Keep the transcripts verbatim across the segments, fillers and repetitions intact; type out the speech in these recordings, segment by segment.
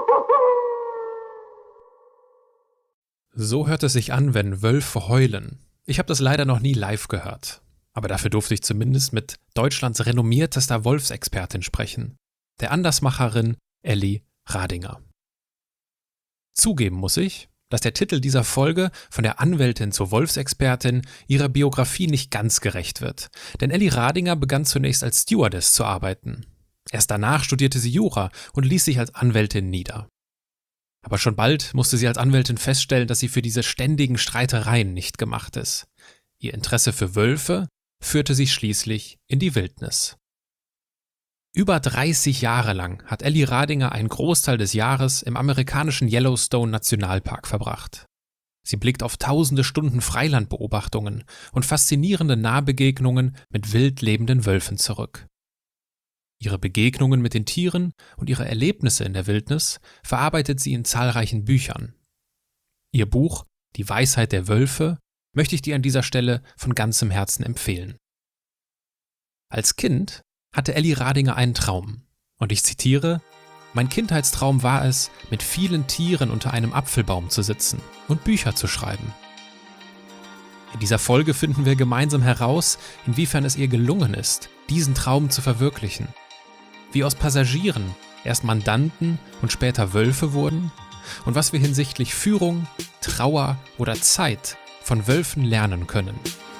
So hört es sich an, wenn Wölfe heulen. Ich habe das leider noch nie live gehört. Aber dafür durfte ich zumindest mit Deutschlands renommiertester Wolfsexpertin sprechen, der Andersmacherin Elli Radinger. Zugeben muss ich, dass der Titel dieser Folge von der Anwältin zur Wolfsexpertin ihrer Biografie nicht ganz gerecht wird. Denn Elli Radinger begann zunächst als Stewardess zu arbeiten. Erst danach studierte sie Jura und ließ sich als Anwältin nieder. Aber schon bald musste sie als Anwältin feststellen, dass sie für diese ständigen Streitereien nicht gemacht ist. Ihr Interesse für Wölfe führte sie schließlich in die Wildnis. Über dreißig Jahre lang hat Elli Radinger einen Großteil des Jahres im amerikanischen Yellowstone Nationalpark verbracht. Sie blickt auf tausende Stunden Freilandbeobachtungen und faszinierende Nahbegegnungen mit wild lebenden Wölfen zurück. Ihre Begegnungen mit den Tieren und ihre Erlebnisse in der Wildnis verarbeitet sie in zahlreichen Büchern. Ihr Buch »Die Weisheit der Wölfe« möchte ich dir an dieser Stelle von ganzem Herzen empfehlen. Als Kind hatte Elli Radinger einen Traum. Und ich zitiere: »Mein Kindheitstraum war es, mit vielen Tieren unter einem Apfelbaum zu sitzen und Bücher zu schreiben.« In dieser Folge finden wir gemeinsam heraus, inwiefern es ihr gelungen ist, diesen Traum zu verwirklichen. Wie aus Passagieren erst Mandanten und später Wölfe wurden und was wir hinsichtlich Führung, Trauer oder Zeit von Wölfen lernen können.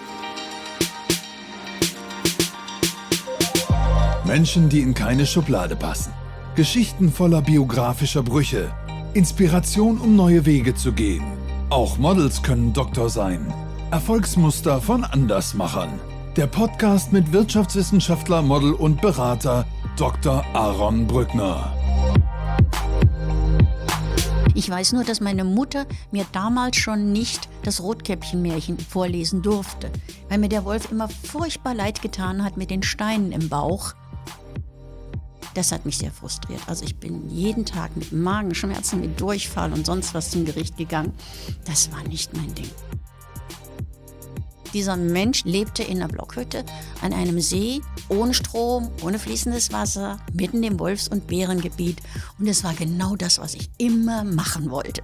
Menschen, die in keine Schublade passen. Geschichten voller biografischer Brüche. Inspiration, um neue Wege zu gehen. Auch Models können Doktor sein. Erfolgsmuster von Andersmachern. Der Podcast mit Wirtschaftswissenschaftler, Model und Berater Doktor Aaron Brückner. Ich weiß nur, dass meine Mutter mir damals schon nicht das Rotkäppchen-Märchen vorlesen durfte, weil mir der Wolf immer furchtbar leid getan hat mit den Steinen im Bauch. Das hat mich sehr frustriert. Also ich bin jeden Tag mit Magenschmerzen, mit Durchfall und sonst was zum Gericht gegangen. Das war nicht mein Ding. Dieser Mensch lebte in einer Blockhütte an einem See, ohne Strom, ohne fließendes Wasser, mitten im Wolfs- und Bärengebiet. Und es war genau das, was ich immer machen wollte.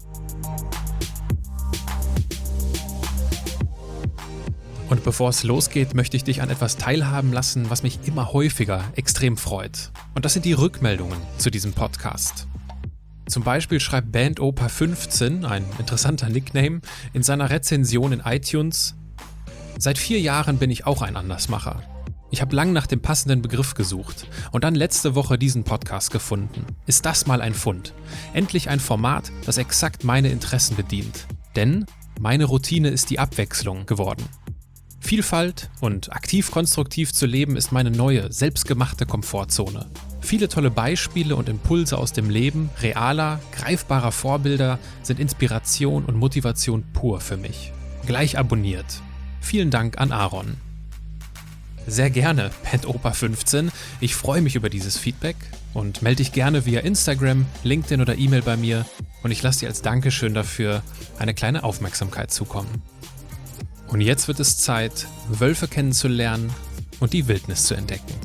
Und bevor es losgeht, möchte ich dich an etwas teilhaben lassen, was mich immer häufiger extrem freut. Und das sind die Rückmeldungen zu diesem Podcast. Zum Beispiel schreibt Bandopa fünfzehn, ein interessanter Nickname, in seiner Rezension in iTunes: Seit vier Jahren bin ich auch ein Andersmacher. Ich habe lang nach dem passenden Begriff gesucht und dann letzte Woche diesen Podcast gefunden. Ist das mal ein Fund? Endlich ein Format, das exakt meine Interessen bedient. Denn meine Routine ist die Abwechslung geworden. Vielfalt und aktiv konstruktiv zu leben ist meine neue, selbstgemachte Komfortzone. Viele tolle Beispiele und Impulse aus dem Leben, realer, greifbarer Vorbilder sind Inspiration und Motivation pur für mich. Gleich abonniert. Vielen Dank an Aaron. Sehr gerne, Bandopa fünfzehn. Ich freue mich über dieses Feedback und melde dich gerne via Instagram, LinkedIn oder E-Mail bei mir und ich lasse dir als Dankeschön dafür eine kleine Aufmerksamkeit zukommen. Und jetzt wird es Zeit, Wölfe kennenzulernen und die Wildnis zu entdecken.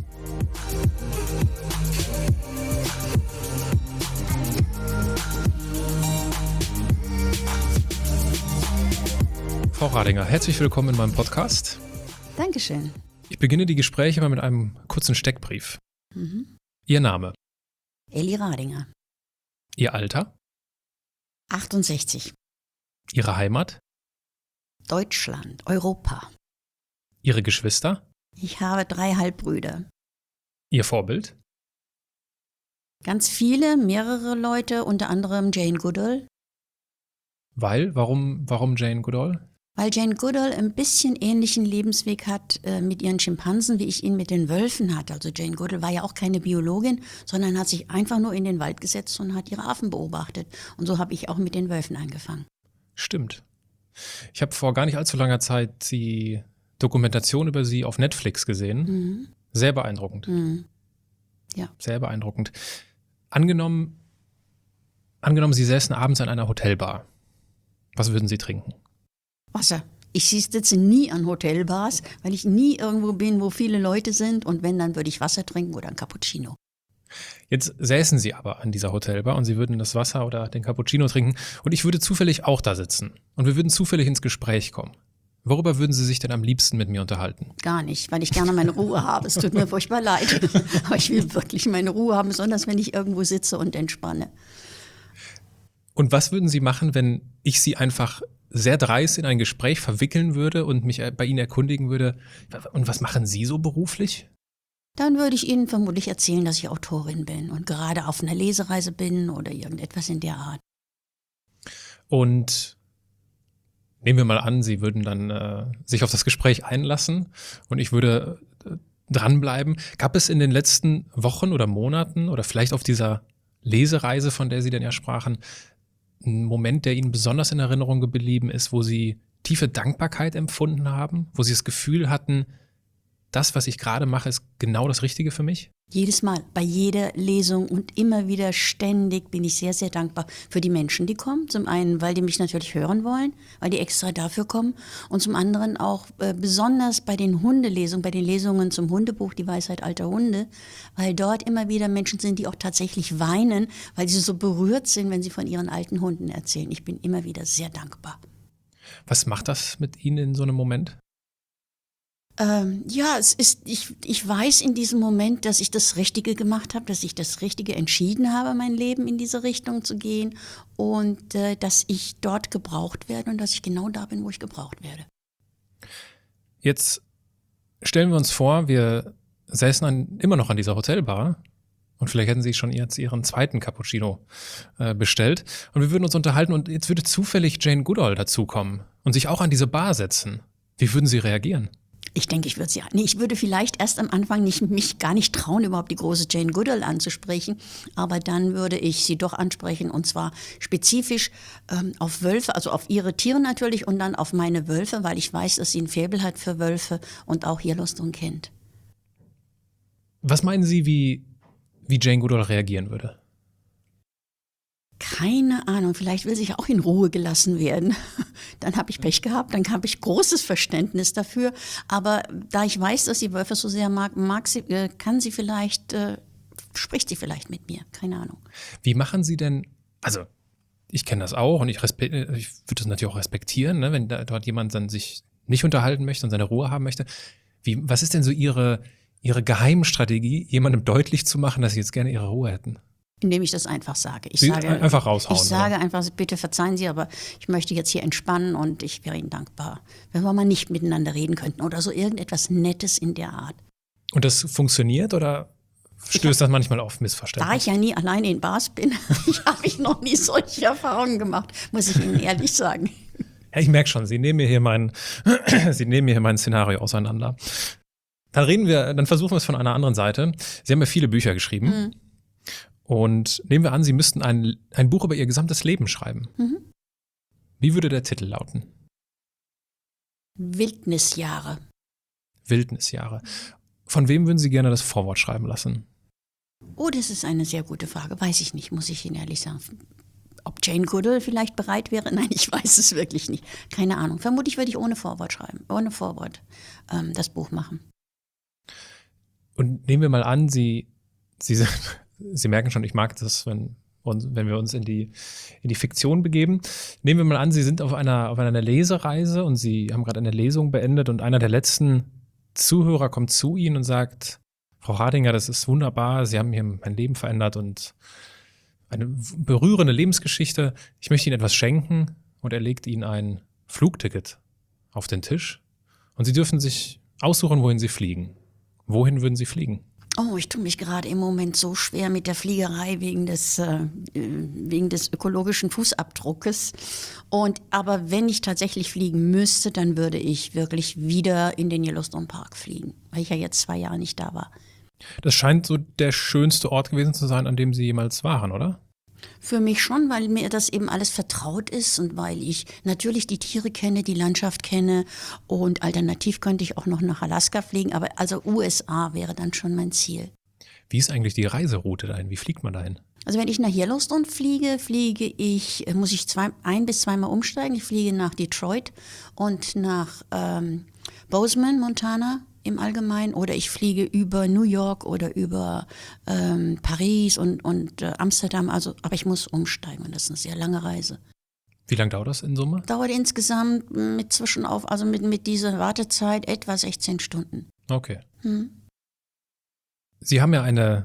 Frau Radinger, herzlich willkommen in meinem Podcast. Dankeschön. Ich beginne die Gespräche mal mit einem kurzen Steckbrief. Mhm. Ihr Name? Elli Radinger. Ihr Alter? achtundsechzig. Ihre Heimat? Deutschland, Europa. Ihre Geschwister? Ich habe drei Halbbrüder. Ihr Vorbild? Ganz viele, mehrere Leute, unter anderem Jane Goodall. Weil? Warum, warum Jane Goodall? Weil Jane Goodall ein bisschen ähnlichen Lebensweg hat äh, mit ihren Schimpansen, wie ich ihn mit den Wölfen hatte. Also Jane Goodall war ja auch keine Biologin, sondern hat sich einfach nur in den Wald gesetzt und hat ihre Affen beobachtet. Und so habe ich auch mit den Wölfen angefangen. Stimmt. Ich habe vor gar nicht allzu langer Zeit die Dokumentation über sie auf Netflix gesehen. Mhm. Sehr beeindruckend. Mhm. Ja. Sehr beeindruckend. Angenommen, angenommen, Sie säßen abends an einer Hotelbar. Was würden Sie trinken? Wasser. Ich sitze nie an Hotelbars, weil ich nie irgendwo bin, wo viele Leute sind. Und wenn, dann würde ich Wasser trinken oder ein Cappuccino. Jetzt säßen Sie aber an dieser Hotelbar und Sie würden das Wasser oder den Cappuccino trinken und ich würde zufällig auch da sitzen und wir würden zufällig ins Gespräch kommen. Worüber würden Sie sich denn am liebsten mit mir unterhalten? Gar nicht, weil ich gerne meine Ruhe habe. Es tut mir furchtbar leid. Aber ich will wirklich meine Ruhe haben, besonders wenn ich irgendwo sitze und entspanne. Und was würden Sie machen, wenn ich Sie einfach sehr dreist in ein Gespräch verwickeln würde und mich bei Ihnen erkundigen würde? Und was machen Sie so beruflich? Dann würde ich Ihnen vermutlich erzählen, dass ich Autorin bin und gerade auf einer Lesereise bin oder irgendetwas in der Art. Und nehmen wir mal an, Sie würden dann äh, sich auf das Gespräch einlassen und ich würde äh, dranbleiben. Gab es in den letzten Wochen oder Monaten oder vielleicht auf dieser Lesereise, von der Sie denn ja sprachen, einen Moment, der Ihnen besonders in Erinnerung geblieben ist, wo Sie tiefe Dankbarkeit empfunden haben, wo Sie das Gefühl hatten, das, was ich gerade mache, ist genau das Richtige für mich? Jedes Mal, bei jeder Lesung und immer wieder ständig bin ich sehr, sehr dankbar für die Menschen, die kommen. Zum einen, weil die mich natürlich hören wollen, weil die extra dafür kommen. Und zum anderen auch äh, besonders bei den Hundelesungen, bei den Lesungen zum Hundebuch Die Weisheit alter Hunde, weil dort immer wieder Menschen sind, die auch tatsächlich weinen, weil sie so berührt sind, wenn sie von ihren alten Hunden erzählen. Ich bin immer wieder sehr dankbar. Was macht das mit Ihnen in so einem Moment? Ähm, ja, es ist, ich, ich weiß in diesem Moment, dass ich das Richtige gemacht habe, dass ich das Richtige entschieden habe, mein Leben in diese Richtung zu gehen und äh, dass ich dort gebraucht werde und dass ich genau da bin, wo ich gebraucht werde. Jetzt stellen wir uns vor, wir säßen an, immer noch an dieser Hotelbar und vielleicht hätten Sie schon jetzt Ihren zweiten Cappuccino äh, bestellt und wir würden uns unterhalten und jetzt würde zufällig Jane Goodall dazukommen und sich auch an diese Bar setzen. Wie würden Sie reagieren? Ich denke, ich würde sie, nee, ich würde vielleicht erst am Anfang nicht, mich gar nicht trauen, überhaupt die große Jane Goodall anzusprechen, aber dann würde ich sie doch ansprechen und zwar spezifisch ähm, auf Wölfe, also auf ihre Tiere natürlich und dann auf meine Wölfe, weil ich weiß, dass sie ein Faible hat für Wölfe und auch Yellowstone kennt. Was meinen Sie, wie, wie Jane Goodall reagieren würde? Keine Ahnung, vielleicht will sie auch in Ruhe gelassen werden. Dann habe ich Pech gehabt, dann habe ich großes Verständnis dafür. Aber da ich weiß, dass sie Wölfe so sehr mag, mag sie, äh, kann sie vielleicht, äh, spricht sie vielleicht mit mir, keine Ahnung. Wie machen Sie denn, also ich kenne das auch und ich, respekt, ich würde das natürlich auch respektieren, ne, wenn da, dort jemand dann sich nicht unterhalten möchte und seine Ruhe haben möchte. Wie, was ist denn so Ihre, Ihre Geheimstrategie, jemandem deutlich zu machen, dass Sie jetzt gerne Ihre Ruhe hätten? Indem ich das einfach sage. Ich Sie sage einfach raushauen. Ich sage oder? einfach, bitte verzeihen Sie, aber ich möchte jetzt hier entspannen und ich wäre Ihnen dankbar, wenn wir mal nicht miteinander reden könnten oder so irgendetwas Nettes in der Art. Und das funktioniert oder stößt das manchmal auf Missverständnisse? Da ich ja nie alleine in Bars bin, habe ich noch nie solche Erfahrungen gemacht, muss ich Ihnen ehrlich sagen. Ja, ich merke schon, Sie nehmen mir hier mein, Sie nehmen mir hier mein Szenario auseinander. Dann reden wir, dann versuchen wir es von einer anderen Seite. Sie haben ja viele Bücher geschrieben. Mhm. Und nehmen wir an, Sie müssten ein, ein Buch über Ihr gesamtes Leben schreiben. Mhm. Wie würde der Titel lauten? Wildnisjahre. Wildnisjahre. Von wem würden Sie gerne das Vorwort schreiben lassen? Oh, das ist eine sehr gute Frage. Weiß ich nicht, muss ich Ihnen ehrlich sagen. Ob Jane Goodall vielleicht bereit wäre? Nein, ich weiß es wirklich nicht. Keine Ahnung. Vermutlich würde ich ohne Vorwort schreiben, ohne Vorwort ähm, das Buch machen. Und nehmen wir mal an, Sie, Sie sind... Sie merken schon, ich mag das, wenn, wenn wir uns in die, in die Fiktion begeben. Nehmen wir mal an, Sie sind auf einer, auf einer Lesereise und Sie haben gerade eine Lesung beendet und einer der letzten Zuhörer kommt zu Ihnen und sagt, Frau Hardinger, das ist wunderbar, Sie haben hier mein Leben verändert und eine berührende Lebensgeschichte. Ich möchte Ihnen etwas schenken und er legt Ihnen ein Flugticket auf den Tisch und Sie dürfen sich aussuchen, wohin Sie fliegen. Wohin würden Sie fliegen? Oh, ich tue mich gerade im Moment so schwer mit der Fliegerei wegen des, äh, wegen des ökologischen Fußabdruckes. Und, aber wenn ich tatsächlich fliegen müsste, dann würde ich wirklich wieder in den Yellowstone Park fliegen, weil ich ja jetzt zwei Jahre nicht da war. Das scheint so der schönste Ort gewesen zu sein, an dem Sie jemals waren, oder? Für mich schon, weil mir das eben alles vertraut ist und weil ich natürlich die Tiere kenne, die Landschaft kenne und alternativ könnte ich auch noch nach Alaska fliegen, aber also U S A wäre dann schon mein Ziel. Wie ist eigentlich die Reiseroute dahin? Wie fliegt man dahin? Also wenn ich nach Yellowstone fliege, fliege ich, muss ich zwei, ein bis zweimal umsteigen. Ich fliege nach Detroit und nach ähm, Bozeman, Montana im Allgemeinen oder ich fliege über New York oder über ähm, Paris und, und äh, Amsterdam, also, aber ich muss umsteigen und das ist eine sehr lange Reise. Wie lange dauert das in Summe? Dauert insgesamt mit Zwischenauf, also mit, mit dieser Wartezeit etwa sechzehn Stunden. Okay. Hm. Sie haben ja eine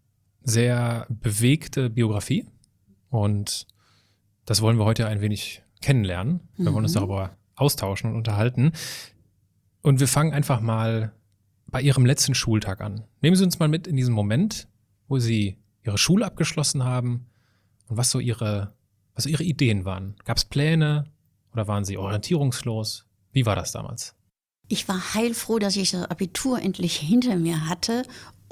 sehr bewegte Biografie und das wollen wir heute ein wenig kennenlernen. Wir Mhm. wollen uns darüber austauschen und unterhalten. Und wir fangen einfach mal bei Ihrem letzten Schultag an. Nehmen Sie uns mal mit in diesen Moment, wo Sie Ihre Schule abgeschlossen haben und was so Ihre, was so Ihre Ideen waren. Gab es Pläne oder waren Sie orientierungslos? Wie war das damals? Ich war heilfroh, dass ich das Abitur endlich hinter mir hatte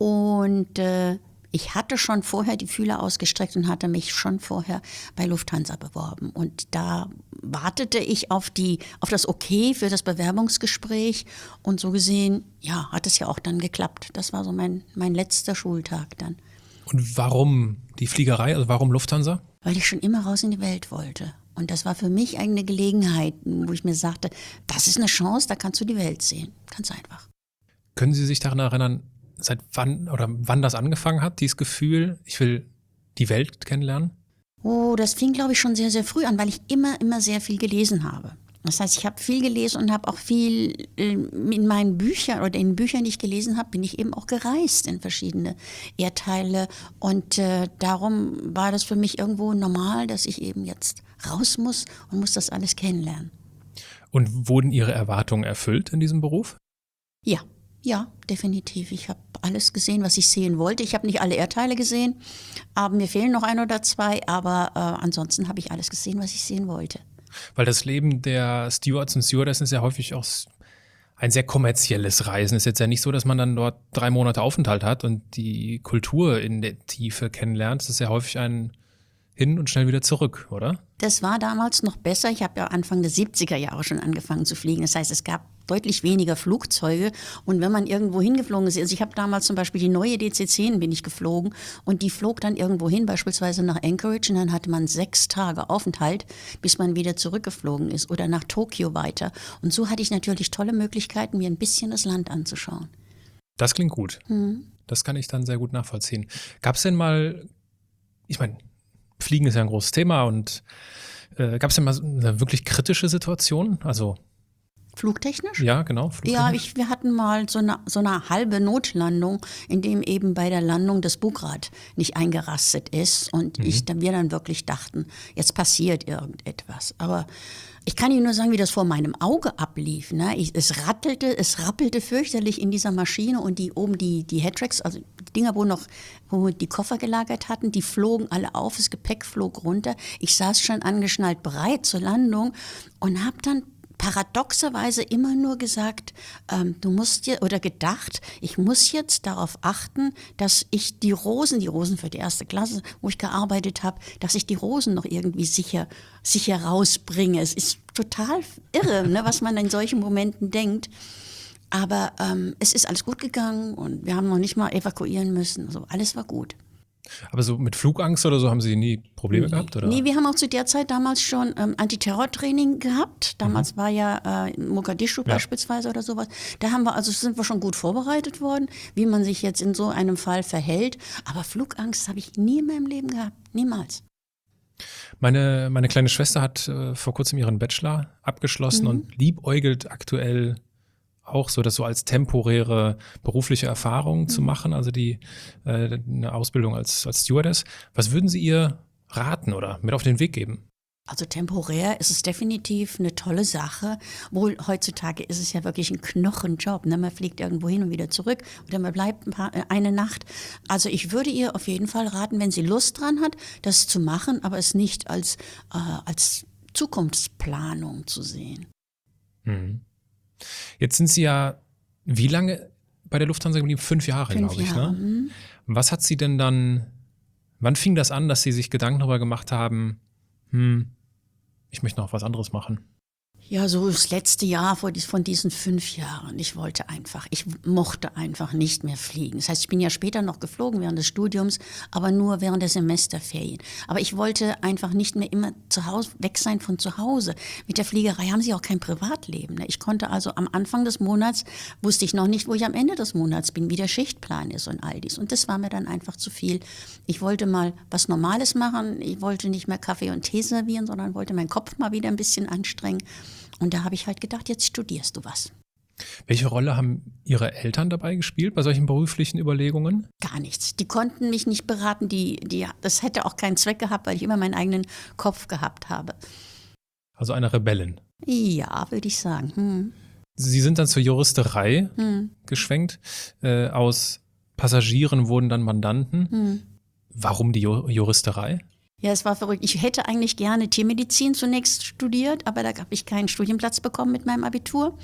und äh, ich hatte schon vorher die Fühler ausgestreckt und hatte mich schon vorher bei Lufthansa beworben. Und da wartete ich auf, die, auf das Okay für das Bewerbungsgespräch. Und so gesehen, ja, hat es ja auch dann geklappt. Das war so mein, mein letzter Schultag dann. Und warum die Fliegerei, also warum Lufthansa? Weil ich schon immer raus in die Welt wollte. Und das war für mich eine Gelegenheit, wo ich mir sagte, das ist eine Chance, da kannst du die Welt sehen. Ganz einfach. Können Sie sich daran erinnern, seit wann oder wann das angefangen hat, dieses Gefühl, ich will die Welt kennenlernen? Oh, das fing, glaube ich, schon sehr, sehr früh an, weil ich immer, immer sehr viel gelesen habe. Das heißt, ich habe viel gelesen und habe auch viel äh, in meinen Büchern oder in Büchern, die ich gelesen habe, bin ich eben auch gereist in verschiedene Erdteile. Und äh, darum war das für mich irgendwo normal, dass ich eben jetzt raus muss und muss das alles kennenlernen. Und wurden Ihre Erwartungen erfüllt in diesem Beruf? Ja, ja, definitiv. Ich habe alles gesehen, was ich sehen wollte. Ich habe nicht alle Erdteile gesehen, aber mir fehlen noch ein oder zwei. Aber äh, ansonsten habe ich alles gesehen, was ich sehen wollte. Weil das Leben der Stewards und Stewardessen ist ja häufig auch ein sehr kommerzielles Reisen. Es ist jetzt ja nicht so, dass man dann dort drei Monate Aufenthalt hat und die Kultur in der Tiefe kennenlernt. Es ist ja häufig ein hin und schnell wieder zurück, oder? Das war damals noch besser. Ich habe ja Anfang der siebziger Jahre schon angefangen zu fliegen. Das heißt, es gab deutlich weniger Flugzeuge. Und wenn man irgendwo hingeflogen ist, also ich habe damals zum Beispiel die neue D C zehn bin ich geflogen und die flog dann irgendwo hin, beispielsweise nach Anchorage und dann hatte man sechs Tage Aufenthalt, bis man wieder zurückgeflogen ist oder nach Tokio weiter. Und so hatte ich natürlich tolle Möglichkeiten, mir ein bisschen das Land anzuschauen. Das klingt gut. Mhm. Das kann ich dann sehr gut nachvollziehen. Gab es denn mal, ich meine, Fliegen ist ja ein großes Thema und äh, gab es denn mal so eine wirklich kritische Situation? Also Flugtechnisch? ja, genau. Flugtechnisch. Ja, ich, wir hatten mal so eine, so eine halbe Notlandung, in dem eben bei der Landung das Bugrad nicht eingerastet ist und Mhm. ich, dann, wir dann wirklich dachten, jetzt passiert irgendetwas. Aber ich kann Ihnen nur sagen, wie das vor meinem Auge ablief. Ne? Ich, es rattelte, es rappelte fürchterlich in dieser Maschine und die oben die, die Headtracks, also die Dinger, wo noch wo wir die Koffer gelagert hatten, die flogen alle auf, das Gepäck flog runter. Ich saß schon angeschnallt bereit zur Landung und habe dann paradoxerweise immer nur gesagt, ähm, du musst dir, oder gedacht, ich muss jetzt darauf achten, dass ich die Rosen, die Rosen für die erste Klasse, wo ich gearbeitet habe, dass ich die Rosen noch irgendwie sicher, sicher rausbringe. Es ist total irre, ne, was man in solchen Momenten denkt. Aber ähm, es ist alles gut gegangen und wir haben noch nicht mal evakuieren müssen. Also alles war gut. Aber so mit Flugangst oder so haben Sie nie Probleme gehabt, oder? Nee, wir haben auch zu der Zeit damals schon ähm, Antiterrortraining gehabt. Damals mhm. war ja äh, Mogadischu Ja. beispielsweise oder sowas. Da haben wir, also sind wir schon gut vorbereitet worden, wie man sich jetzt in so einem Fall verhält. Aber Flugangst habe ich nie in meinem Leben gehabt. Niemals. Meine, meine kleine Schwester hat äh, vor kurzem ihren Bachelor abgeschlossen Mhm. und liebäugelt aktuell auch so, das so als temporäre berufliche Erfahrung zu machen, also die äh, eine Ausbildung als, als Stewardess. Was würden Sie ihr raten oder mit auf den Weg geben? Also temporär ist es definitiv eine tolle Sache. Wohl heutzutage ist es ja wirklich ein Knochenjob. Ne? Man fliegt irgendwo hin und wieder zurück oder man bleibt ein paar, äh, eine Nacht. Also ich würde ihr auf jeden Fall raten, wenn sie Lust dran hat, das zu machen, aber es nicht als, äh, als Zukunftsplanung zu sehen. Mhm. Jetzt sind Sie ja wie lange bei der Lufthansa geblieben? Fünf Jahre, Fünf glaube ich. Jahre. Ne? hm. Was hat Sie denn dann, wann fing das an, dass Sie sich Gedanken darüber gemacht haben, hm, ich möchte noch was anderes machen? Ja, so das letzte Jahr von diesen fünf Jahren. Ich wollte einfach, ich mochte einfach nicht mehr fliegen. Das heißt, ich bin ja später noch geflogen während des Studiums, aber nur während der Semesterferien. Aber ich wollte einfach nicht mehr immer zu Hause, weg sein von zu Hause. Mit der Fliegerei haben sie auch kein Privatleben. Ich konnte also am Anfang des Monats, wusste ich noch nicht, wo ich am Ende des Monats bin, wie der Schichtplan ist und all dies. Und das war mir dann einfach zu viel. Ich wollte mal was Normales machen. Ich wollte nicht mehr Kaffee und Tee servieren, sondern wollte meinen Kopf mal wieder ein bisschen anstrengen. Und da habe ich halt gedacht, jetzt studierst du was. Welche Rolle haben Ihre Eltern dabei gespielt bei solchen beruflichen Überlegungen? Gar nichts. Die konnten mich nicht beraten. Die, die, das hätte auch keinen Zweck gehabt, weil ich immer meinen eigenen Kopf gehabt habe. Also eine Rebellin? Ja, würde ich sagen. Hm. Sie sind dann zur Juristerei hm. geschwenkt. Äh, aus Passagieren wurden dann Mandanten. Hm. Warum die Ju- Juristerei? Ja, es war verrückt. Ich hätte eigentlich gerne Tiermedizin zunächst studiert, aber da habe ich keinen Studienplatz bekommen mit meinem Abitur.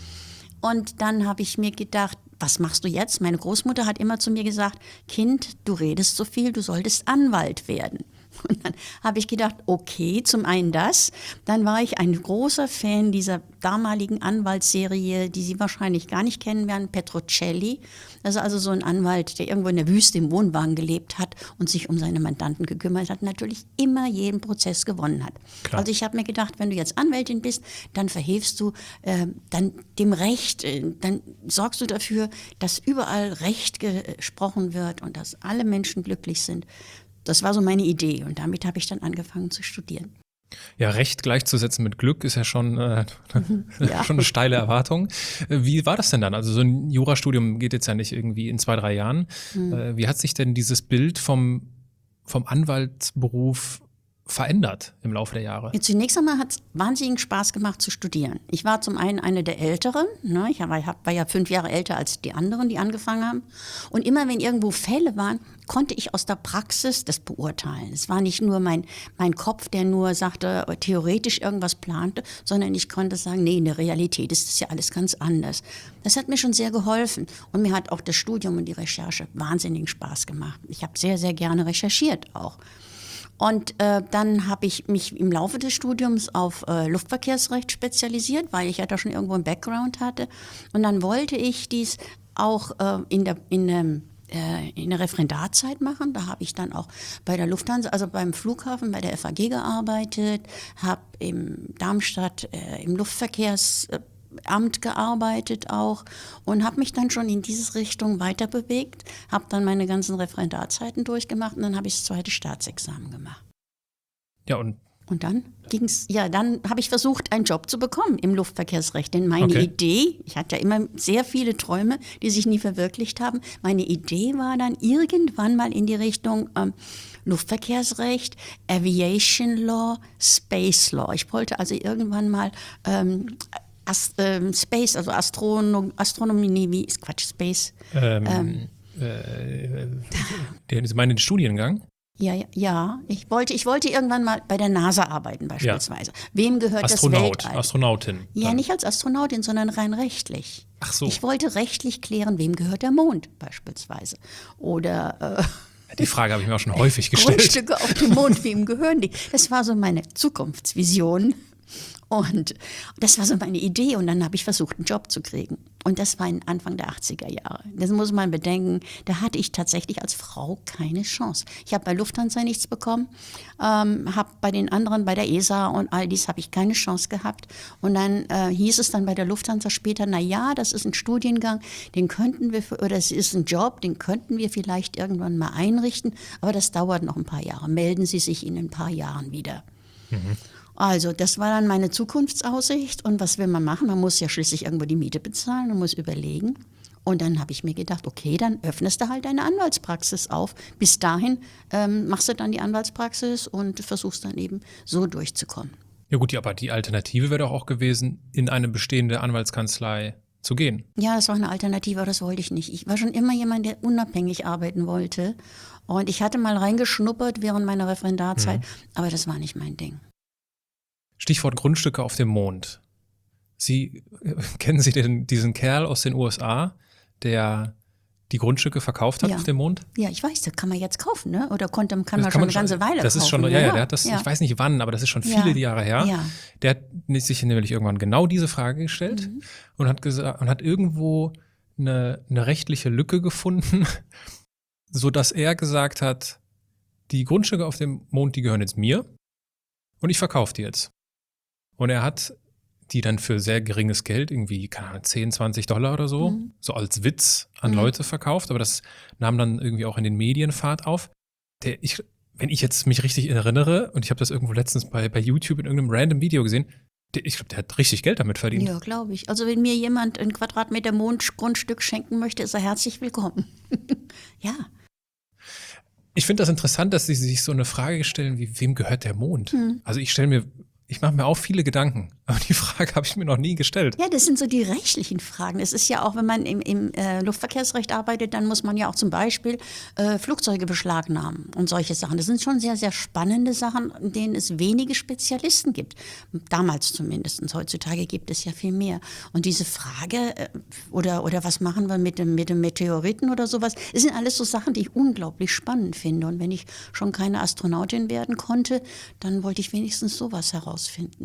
Und dann habe ich mir gedacht, was machst du jetzt? Meine Großmutter hat immer zu mir gesagt, Kind, du redest so viel, du solltest Anwalt werden. Und dann habe ich gedacht, okay, zum einen das. Dann war ich ein großer Fan dieser damaligen Anwaltsserie, die Sie wahrscheinlich gar nicht kennen werden, Petrocelli. Das ist also so ein Anwalt, der irgendwo in der Wüste im Wohnwagen gelebt hat und sich um seine Mandanten gekümmert hat, natürlich immer jeden Prozess gewonnen hat. Klar. Also ich habe mir gedacht, wenn du jetzt Anwältin bist, dann verhilfst du äh, dann dem Recht, äh, dann sorgst du dafür, dass überall Recht gesprochen wird und dass alle Menschen glücklich sind. Das war so meine Idee und damit habe ich dann angefangen zu studieren. Ja, Recht gleichzusetzen mit Glück ist ja schon, äh, Ja. schon eine steile Erwartung. Wie war das denn dann? Also so ein Jurastudium geht jetzt ja nicht irgendwie in zwei, drei Jahren. Hm. Äh, wie hat sich denn dieses Bild vom, vom Anwaltsberuf verändert im Laufe der Jahre? Ja, zunächst einmal hat es wahnsinnigen Spaß gemacht zu studieren. Ich war zum einen eine der Älteren, ne? Ich war, war ja fünf Jahre älter als die anderen, die angefangen haben. Und immer wenn irgendwo Fälle waren, konnte ich aus der Praxis das beurteilen. Es war nicht nur mein, mein Kopf, der nur sagte, theoretisch irgendwas plante, sondern ich konnte sagen, nee, in der Realität ist das ja alles ganz anders. Das hat mir schon sehr geholfen. Und mir hat auch das Studium und die Recherche wahnsinnigen Spaß gemacht. Ich habe sehr, sehr gerne recherchiert auch. Und äh, dann habe ich mich im Laufe des Studiums auf äh, Luftverkehrsrecht spezialisiert, weil ich ja da schon irgendwo einen Background hatte. Und dann wollte ich dies auch äh, in der, in der äh, in der Referendarzeit machen. Da habe ich dann auch bei der Lufthansa, also beim Flughafen, bei der F A G gearbeitet, habe im Darmstadt äh, im Luftverkehrsamt gearbeitet auch und habe mich dann schon in diese Richtung weiter bewegt, habe dann meine ganzen Referendarzeiten durchgemacht und dann habe ich das zweite Staatsexamen gemacht. Ja, und Und dann ging's, ja, dann habe ich versucht, einen Job zu bekommen im Luftverkehrsrecht. Denn meine Okay. Idee, ich hatte ja immer sehr viele Träume, die sich nie verwirklicht haben. Meine Idee war dann irgendwann mal in die Richtung ähm, Luftverkehrsrecht, Aviation Law, Space Law. Ich wollte also irgendwann mal ähm, Ast, ähm, Space, also Astronom, Astronomie, nee, wie ist Quatsch, Space. ähm, Ähm. äh, der, Sie meinen den Studiengang? Ja, ja, ja. Ich wollte, ich wollte irgendwann mal bei der NASA arbeiten beispielsweise. Wem gehört Astronaut, das Weltall? Astronautin. Ja, dann. nicht als Astronautin, sondern rein rechtlich. Ach so. Ich wollte rechtlich klären, wem gehört der Mond beispielsweise. Oder äh, Die Frage habe ich mir auch schon häufig gestellt. Grundstücke auf dem Mond, wem gehören die? Das war so meine Zukunftsvision. Und das war so meine Idee. Und dann habe ich versucht, einen Job zu kriegen. Und das war in Anfang der achtziger Jahre. Das muss man bedenken. Da hatte ich tatsächlich als Frau keine Chance. Ich habe bei Lufthansa nichts bekommen, ähm, habe bei den anderen, bei der E S A und all dies, habe ich keine Chance gehabt. Und dann äh, hieß es dann bei der Lufthansa später, na ja, das ist ein Studiengang, den könnten wir, oder es ist ein Job, den könnten wir vielleicht irgendwann mal einrichten. Aber das dauert noch ein paar Jahre. Melden Sie sich in ein paar Jahren wieder. Mhm. Also, das war dann meine Zukunftsaussicht. Und was will man machen? Man muss ja schließlich irgendwo die Miete bezahlen, man muss überlegen. Und dann habe ich mir gedacht, okay, dann öffnest du halt deine Anwaltspraxis auf. Bis dahin ähm, machst du dann die Anwaltspraxis und versuchst dann eben so durchzukommen. Ja gut, aber die Alternative wäre doch auch gewesen, in eine bestehende Anwaltskanzlei zu gehen. Ja, das war eine Alternative, aber das wollte ich nicht. Ich war schon immer jemand, der unabhängig arbeiten wollte. Und ich hatte mal reingeschnuppert während meiner Referendarzeit, mhm. aber das war nicht mein Ding. Stichwort Grundstücke auf dem Mond. Sie, äh, kennen Sie denn diesen Kerl aus den U S A, der die Grundstücke verkauft hat Ja. auf dem Mond? Ja, ich weiß, das kann man jetzt kaufen, ne? Oder konnte, kann Das man kann schon man eine ganze Weile Das kaufen. ist schon, ja, ja, der hat das, ja. ich weiß nicht wann, aber das ist schon Ja. viele Jahre her. Ja. Der hat sich nämlich irgendwann genau diese Frage gestellt Mhm. und hat gesagt, und hat irgendwo eine, eine rechtliche Lücke gefunden, sodass er gesagt hat, die Grundstücke auf dem Mond, die gehören jetzt mir und ich verkaufe die jetzt. Und er hat die dann für sehr geringes Geld, irgendwie, keine Ahnung, zehn, zwanzig Dollar oder so, Mhm. so als Witz an Mhm. Leute verkauft, aber das nahm dann irgendwie auch in den Medien Fahrt auf. Der, ich, wenn ich jetzt mich richtig erinnere, und ich habe das irgendwo letztens bei, bei YouTube in irgendeinem random Video gesehen, der, ich glaube, der hat richtig Geld damit verdient. Ja, glaube ich. Also wenn mir jemand ein Quadratmeter Mondgrundstück schenken möchte, ist er herzlich willkommen. Ja. Ich finde das interessant, dass sie sich so eine Frage stellen, wie wem gehört der Mond? Hm. Also ich stelle mir, ich mache mir auch viele Gedanken, aber die Frage habe ich mir noch nie gestellt. Ja, das sind so die rechtlichen Fragen. Es ist ja auch, wenn man im, im äh, Luftverkehrsrecht arbeitet, dann muss man ja auch zum Beispiel äh, Flugzeuge beschlagnahmen und solche Sachen. Das sind schon sehr, sehr spannende Sachen, in denen es wenige Spezialisten gibt. Damals zumindest. Heutzutage gibt es ja viel mehr. Und diese Frage, äh, oder, oder was machen wir mit dem, mit dem Meteoriten oder sowas, das sind alles so Sachen, die ich unglaublich spannend finde. Und wenn ich schon keine Astronautin werden konnte, dann wollte ich wenigstens sowas herausfinden.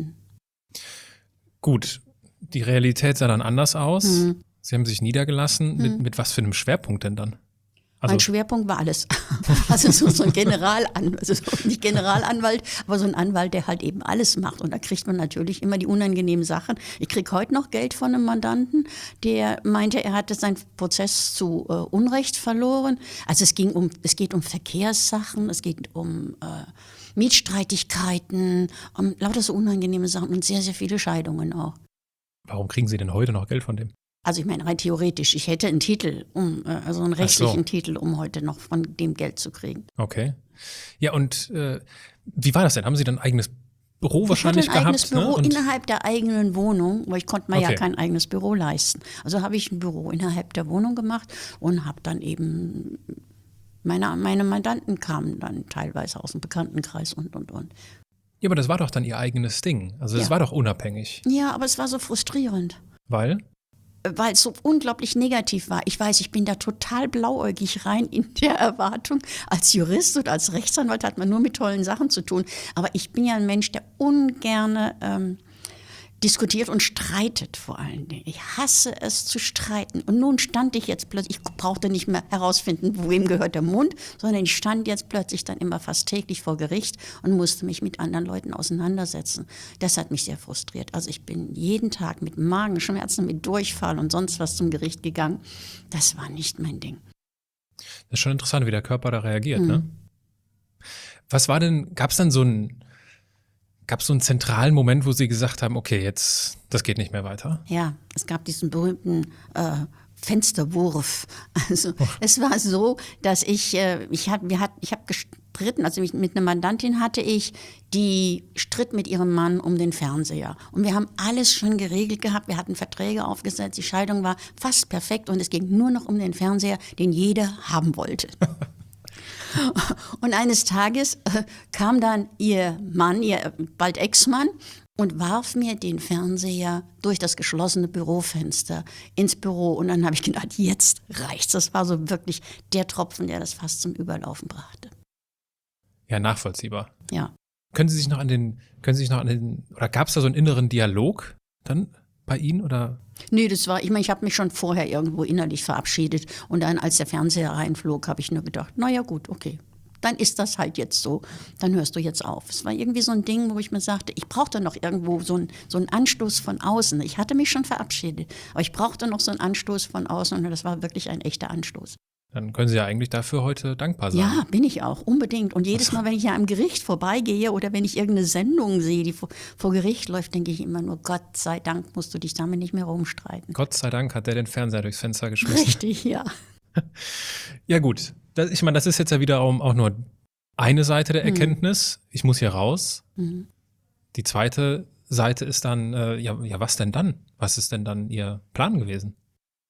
Gut, die Realität sah dann anders aus. Mhm. Sie haben sich niedergelassen. Mit, mit was für einem Schwerpunkt denn dann? Also, Mein Schwerpunkt war alles. Also so, so ein Generalanwalt, also so nicht Generalanwalt, aber so ein Anwalt, der halt eben alles macht. Und da kriegt man natürlich immer die unangenehmen Sachen. Ich kriege heute noch Geld von einem Mandanten, der meinte, er hatte seinen Prozess zu äh, Unrecht verloren. Also es ging um, es geht um Verkehrssachen, es geht um äh, Mietstreitigkeiten, um lauter so unangenehme Sachen und sehr, sehr viele Scheidungen auch. warum kriegen Sie denn heute noch Geld von dem? Also ich meine rein theoretisch, ich hätte einen Titel, um, äh, also einen rechtlichen so. Titel, um heute noch von dem Geld zu kriegen. Okay. Ja, und äh, wie war das denn? Haben Sie dann ein eigenes Büro wahrscheinlich ich hatte ein gehabt? eigenes Büro ne? Und innerhalb der eigenen Wohnung, weil ich konnte mir Okay. ja kein eigenes Büro leisten. Also habe ich ein Büro innerhalb der Wohnung gemacht und habe dann eben, meine, meine Mandanten kamen dann teilweise aus dem Bekanntenkreis und, und, und. ja, aber das war doch dann Ihr eigenes Ding. Also das Ja. war doch unabhängig. Ja, aber es war so frustrierend. Weil? Weil es so unglaublich negativ war. Ich weiß, ich bin da total blauäugig rein in der Erwartung. Als Jurist oder als Rechtsanwalt hat man nur mit tollen Sachen zu tun. Aber ich bin ja ein Mensch, der ungerne ähm, diskutiert und streitet vor allen Dingen. Ich hasse es zu streiten. Und nun stand ich jetzt plötzlich, ich brauchte nicht mehr herausfinden, wem gehört der Mund, sondern ich stand jetzt plötzlich dann immer fast täglich vor Gericht und musste mich mit anderen Leuten auseinandersetzen. Das hat mich sehr frustriert. Also ich bin jeden Tag mit Magenschmerzen, mit Durchfall und sonst was zum Gericht gegangen. Das war nicht mein Ding. Das ist schon interessant, wie der Körper da reagiert, Mhm. ne? Was war denn, gab es dann so einen, gab es so einen zentralen Moment, wo Sie gesagt haben, okay, jetzt, das geht nicht mehr weiter? Ja, es gab diesen berühmten äh, Fensterwurf. Also es war so, dass ich, äh, ich habe wir hat, ich hab gestritten, also mit, mit einer Mandantin hatte ich, die stritt mit ihrem Mann um den Fernseher. Und wir haben alles schon geregelt gehabt, wir hatten Verträge aufgesetzt, die Scheidung war fast perfekt und es ging nur noch um den Fernseher, den jeder haben wollte. Und eines Tages äh, kam dann ihr Mann, ihr bald Ex-Mann, und warf mir den Fernseher durch das geschlossene Bürofenster ins Büro. Und dann habe ich gedacht, jetzt reicht's. Das war so wirklich der Tropfen, der das fast zum Überlaufen brachte. Ja, nachvollziehbar. Ja. Können Sie sich noch an den, können Sie sich noch an den, oder gab es da so einen inneren Dialog dann bei Ihnen oder? Nee, das war, ich meine, ich habe mich schon vorher irgendwo innerlich verabschiedet. Und dann, als der Fernseher reinflog, habe ich nur gedacht, naja gut, okay. Dann ist das halt jetzt so, dann hörst du jetzt auf. Es war irgendwie so ein Ding, wo ich mir sagte, ich brauchte noch irgendwo so einen, so einen Anstoß von außen. Ich hatte mich schon verabschiedet, aber ich brauchte noch so einen Anstoß von außen und das war wirklich ein echter Anstoß. Dann können Sie ja eigentlich dafür heute dankbar sein. Ja, bin ich auch, unbedingt. Und jedes Mal, wenn ich ja am Gericht vorbeigehe oder wenn ich irgendeine Sendung sehe, die vor, vor Gericht läuft, denke ich immer nur, Gott sei Dank musst du dich damit nicht mehr rumstreiten. Gott sei Dank hat der den Fernseher durchs Fenster geschmissen. Richtig, ja. Ja gut, das, ich meine, das ist jetzt ja wiederum auch nur eine Seite der Erkenntnis. Ich muss hier raus. Mhm. Die zweite Seite ist dann, äh, ja, ja, was denn dann? Was ist denn dann Ihr Plan gewesen?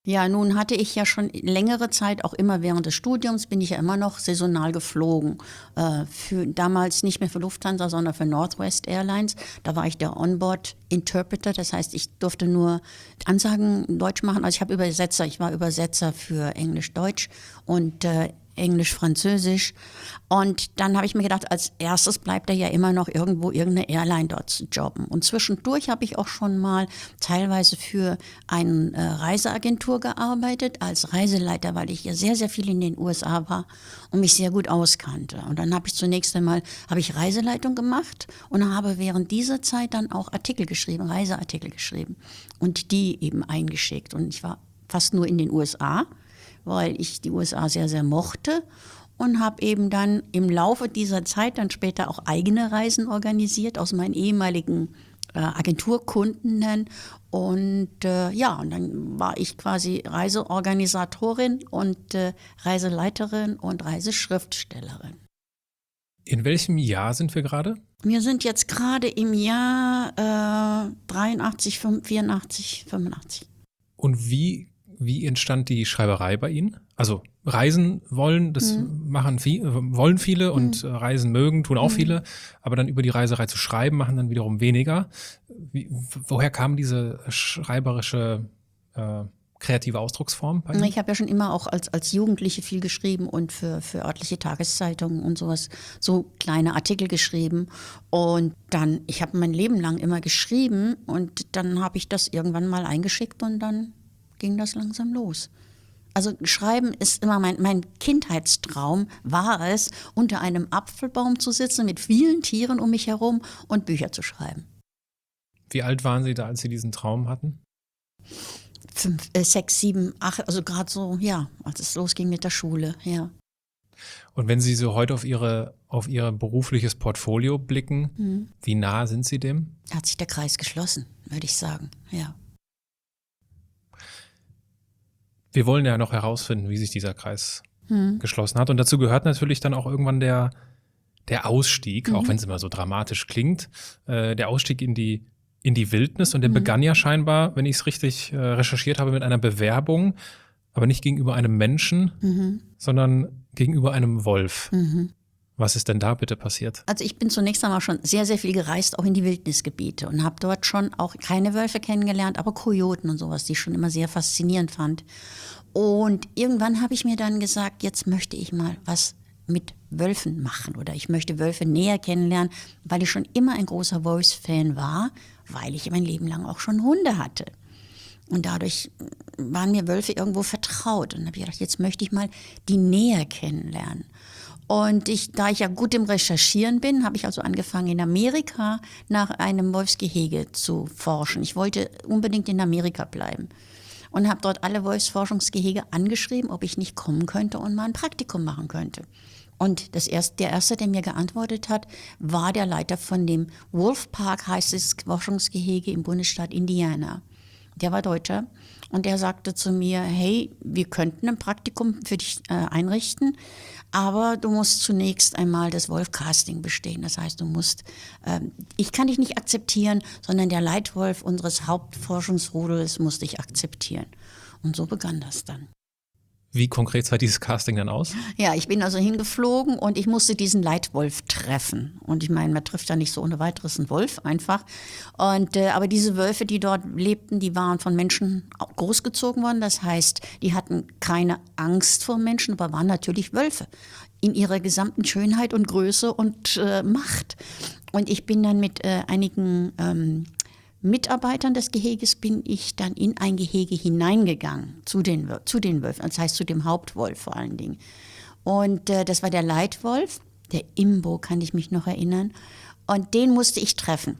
Ja, nun hatte ich ja schon längere Zeit, auch immer während des Studiums, bin ich ja immer noch saisonal geflogen. Äh, für, damals nicht mehr für Lufthansa, sondern für Northwest Airlines. Da war ich der Onboard-Interpreter, das heißt, ich durfte nur Ansagen Deutsch machen. Also ich habe Übersetzer, ich war Übersetzer für Englisch-Deutsch und äh, Englisch-Französisch. Und dann habe ich mir gedacht, als erstes bleibt er ja immer noch irgendwo irgendeine Airline dort zu jobben. Und zwischendurch habe ich auch schon mal teilweise für eine äh, Reiseagentur gearbeitet, als Reiseleiter, weil ich ja sehr, sehr viel in den U S A war und mich sehr gut auskannte. Und dann habe ich zunächst einmal habe ich Reiseleitung gemacht und habe während dieser Zeit dann auch Artikel geschrieben, Reiseartikel geschrieben und die eben eingeschickt. Und ich war fast nur in den U S A, weil ich die U S A sehr, sehr mochte und habe eben dann im Laufe dieser Zeit dann später auch eigene Reisen organisiert aus meinen ehemaligen äh, Agenturkunden. Und äh, ja, und dann war ich quasi Reiseorganisatorin und äh, Reiseleiterin und Reiseschriftstellerin. In welchem Jahr sind wir gerade? Wir sind jetzt gerade im Jahr äh, dreiundachtzig, vierundachtzig, fünfundachtzig. Und wie Wie entstand die Schreiberei bei Ihnen? Also reisen wollen, das mhm. machen viel, wollen viele und mhm. reisen mögen, tun auch mhm. viele, aber dann über die Reiserei zu schreiben, machen dann wiederum weniger. Wie, woher kam diese schreiberische, äh, kreative Ausdrucksform bei Ihnen? Ich habe ja schon immer auch als, als Jugendliche viel geschrieben und für, für örtliche Tageszeitungen und sowas, so kleine Artikel geschrieben. Und dann, ich habe mein Leben lang immer geschrieben und dann habe ich das irgendwann mal eingeschickt und dann ging das langsam los. Also Schreiben ist immer mein, mein Kindheitstraum, war es, unter einem Apfelbaum zu sitzen mit vielen Tieren um mich herum und Bücher zu schreiben. Wie alt waren Sie da, als Sie diesen Traum hatten? Fünf, äh, sechs, sieben, acht, also gerade so, ja, als es losging mit der Schule, ja. Und wenn Sie so heute auf Ihre, auf Ihr berufliches Portfolio blicken, mhm. wie nah sind Sie dem? Hat sich der Kreis geschlossen, würde ich sagen, ja. Wir wollen ja noch herausfinden, wie sich dieser Kreis hm. geschlossen hat. Und dazu gehört natürlich dann auch irgendwann der, der Ausstieg, mhm. auch wenn es immer so dramatisch klingt, äh, der Ausstieg in die, in die Wildnis. Und der mhm. begann ja scheinbar, wenn ich es richtig äh, recherchiert habe, mit einer Bewerbung, aber nicht gegenüber einem Menschen, mhm. sondern gegenüber einem Wolf. Mhm. Was ist denn da bitte passiert? Also ich bin zunächst einmal schon sehr, sehr viel gereist, auch in die Wildnisgebiete und habe dort schon auch keine Wölfe kennengelernt, aber Kojoten und sowas, die ich schon immer sehr faszinierend fand. Und irgendwann habe ich mir dann gesagt, jetzt möchte ich mal was mit Wölfen machen oder ich möchte Wölfe näher kennenlernen, weil ich schon immer ein großer Wolfsfan war, weil ich mein Leben lang auch schon Hunde hatte. Und dadurch waren mir Wölfe irgendwo vertraut. Und dann habe ich gedacht, jetzt möchte ich mal die näher kennenlernen. Und ich, da ich ja gut im Recherchieren bin, habe ich also angefangen, in Amerika nach einem Wolfsgehege zu forschen. Ich wollte unbedingt in Amerika bleiben und habe dort alle Wolfsforschungsgehege angeschrieben, ob ich nicht kommen könnte und mal ein Praktikum machen könnte. Und das erste, der Erste, der mir geantwortet hat, war der Leiter von dem Wolf Park, heißt es, Forschungsgehege im Bundesstaat Indiana. Der war Deutscher und der sagte zu mir, hey, wir könnten ein Praktikum für dich äh, einrichten, aber du musst zunächst einmal das Wolf-Casting bestehen. Das heißt, du musst, äh, ich kann dich nicht akzeptieren, sondern der Leitwolf unseres Hauptforschungsrudels muss dich akzeptieren. Und so begann das dann. Wie konkret sah dieses Casting dann aus? Ja, ich bin also hingeflogen und ich musste diesen Leitwolf treffen. Und ich meine, man trifft ja nicht so ohne weiteres einen Wolf einfach. Und, äh, aber diese Wölfe, die dort lebten, die waren von Menschen großgezogen worden. Das heißt, die hatten keine Angst vor Menschen, aber waren natürlich Wölfe in ihrer gesamten Schönheit und Größe und äh, Macht. Und ich bin dann mit äh, einigen ähm, Mitarbeitern des Geheges bin ich dann in ein Gehege hineingegangen, zu den, zu den Wölfen, das heißt zu dem Hauptwolf vor allen Dingen. Und äh, das war der Leitwolf, der Imbo, kann ich mich noch erinnern. Und den musste ich treffen.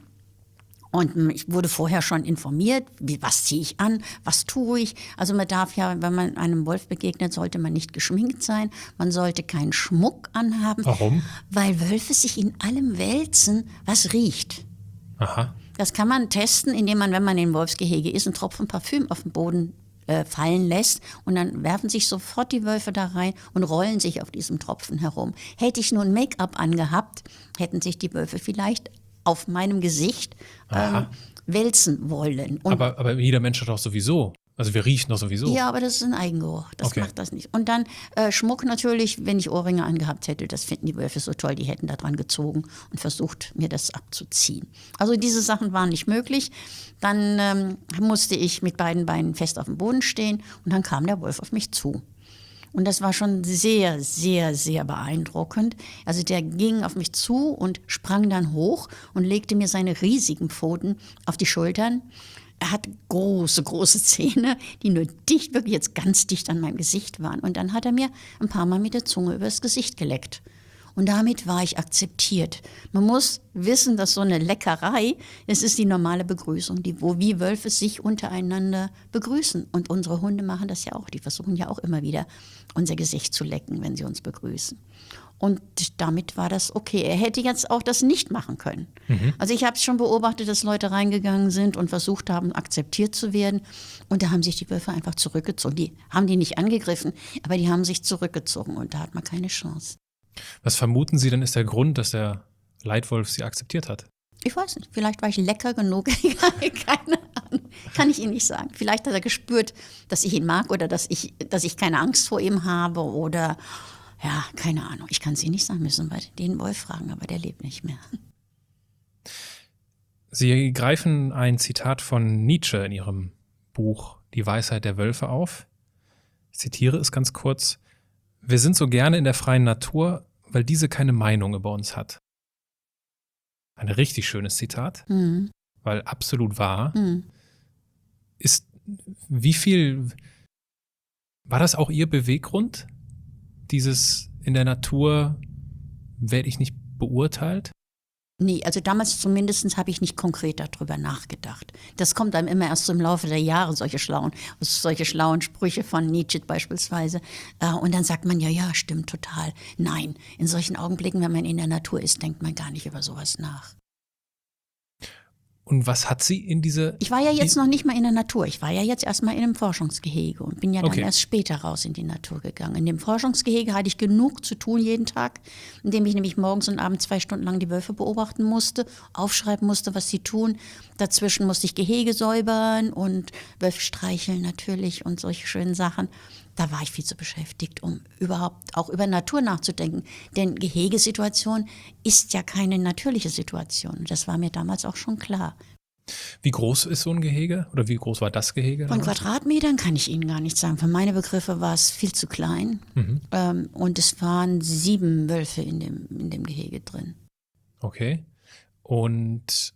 Und ich wurde vorher schon informiert, wie, was ziehe ich an, was tue ich. Also man darf ja, wenn man einem Wolf begegnet, sollte man nicht geschminkt sein, man sollte keinen Schmuck anhaben. Warum? Weil Wölfe sich in allem wälzen, was riecht. Aha. Das kann man testen, indem man, wenn man im Wolfsgehege ist, einen Tropfen Parfüm auf den Boden äh, fallen lässt und dann werfen sich sofort die Wölfe da rein und rollen sich auf diesem Tropfen herum. Hätte ich nur ein Make-up angehabt, hätten sich die Wölfe vielleicht auf meinem Gesicht ähm, wälzen wollen. Und aber, aber jeder Mensch hat doch sowieso Also wir riechen doch sowieso. Ja, aber das ist ein Eigengeruch. Das Okay. macht das nicht. Und dann äh, Schmuck natürlich, wenn ich Ohrringe angehabt hätte, das finden die Wölfe so toll, die hätten da dran gezogen und versucht, mir das abzuziehen. Also diese Sachen waren nicht möglich. Dann ähm, musste ich mit beiden Beinen fest auf dem Boden stehen und dann kam der Wolf auf mich zu. Und das war schon sehr, sehr, sehr beeindruckend. Also der ging auf mich zu und sprang dann hoch und legte mir seine riesigen Pfoten auf die Schultern. Er hatte große, große Zähne, die nur dicht, wirklich jetzt ganz dicht an meinem Gesicht waren. Und dann hat er mir ein paar Mal mit der Zunge übers Gesicht geleckt. Und damit war ich akzeptiert. Man muss wissen, dass so eine Leckerei, das ist die normale Begrüßung, die, wo wir Wölfe sich untereinander begrüßen. Und unsere Hunde machen das ja auch. Die versuchen ja auch immer wieder, unser Gesicht zu lecken, wenn sie uns begrüßen. Und damit war das okay. Er hätte jetzt auch das nicht machen können. Mhm. Also ich habe schon beobachtet, dass Leute reingegangen sind und versucht haben, akzeptiert zu werden. Und da haben sich die Wölfe einfach zurückgezogen. Die haben die nicht angegriffen, aber die haben sich zurückgezogen. Und da hat man keine Chance. Was vermuten Sie denn ist der Grund, dass der Leitwolf Sie akzeptiert hat? Ich weiß nicht, vielleicht war ich lecker genug. Keine Ahnung, kann ich Ihnen nicht sagen. Vielleicht hat er gespürt, dass ich ihn mag oder dass ich, dass ich keine Angst vor ihm habe oder ja, keine Ahnung. Ich kann es Ihnen nicht sagen, müssen wir den Wolf fragen, aber der lebt nicht mehr. Sie greifen ein Zitat von Nietzsche in Ihrem Buch Die Weisheit der Wölfe auf. Ich zitiere es ganz kurz. Wir sind so gerne in der freien Natur, weil diese keine Meinung über uns hat. Ein richtig schönes Zitat, Mhm. weil absolut wahr. Mhm. Ist, wie viel, war das auch Ihr Beweggrund? Dieses in der Natur werde ich nicht beurteilt? Nee, also damals zumindest habe ich nicht konkret darüber nachgedacht. Das kommt einem immer erst so im Laufe der Jahre, solche schlauen, solche schlauen Sprüche von Nietzsche beispielsweise. Und dann sagt man, ja, ja, stimmt total. Nein, in solchen Augenblicken, wenn man in der Natur ist, denkt man gar nicht über sowas nach. Und was hat Sie in diese... Ich war ja jetzt noch nicht mal in der Natur. Ich war ja jetzt erstmal in einem Forschungsgehege und bin ja dann Okay. erst später raus in die Natur gegangen. In dem Forschungsgehege hatte ich genug zu tun jeden Tag, indem ich nämlich morgens und abends zwei Stunden lang die Wölfe beobachten musste, aufschreiben musste, was sie tun. Dazwischen musste ich Gehege säubern und Wölfe streicheln natürlich und solche schönen Sachen. Da war ich viel zu beschäftigt, um überhaupt auch über Natur nachzudenken. Denn Gehegesituation ist ja keine natürliche Situation. Das war mir damals auch schon klar. Wie groß ist so ein Gehege? Oder wie groß war das Gehege? Von damals? Quadratmetern kann ich Ihnen gar nicht sagen. Für meine Begriffe war es viel zu klein. Mhm. Ähm, und es waren sieben Wölfe in dem, in dem Gehege drin. Okay. Und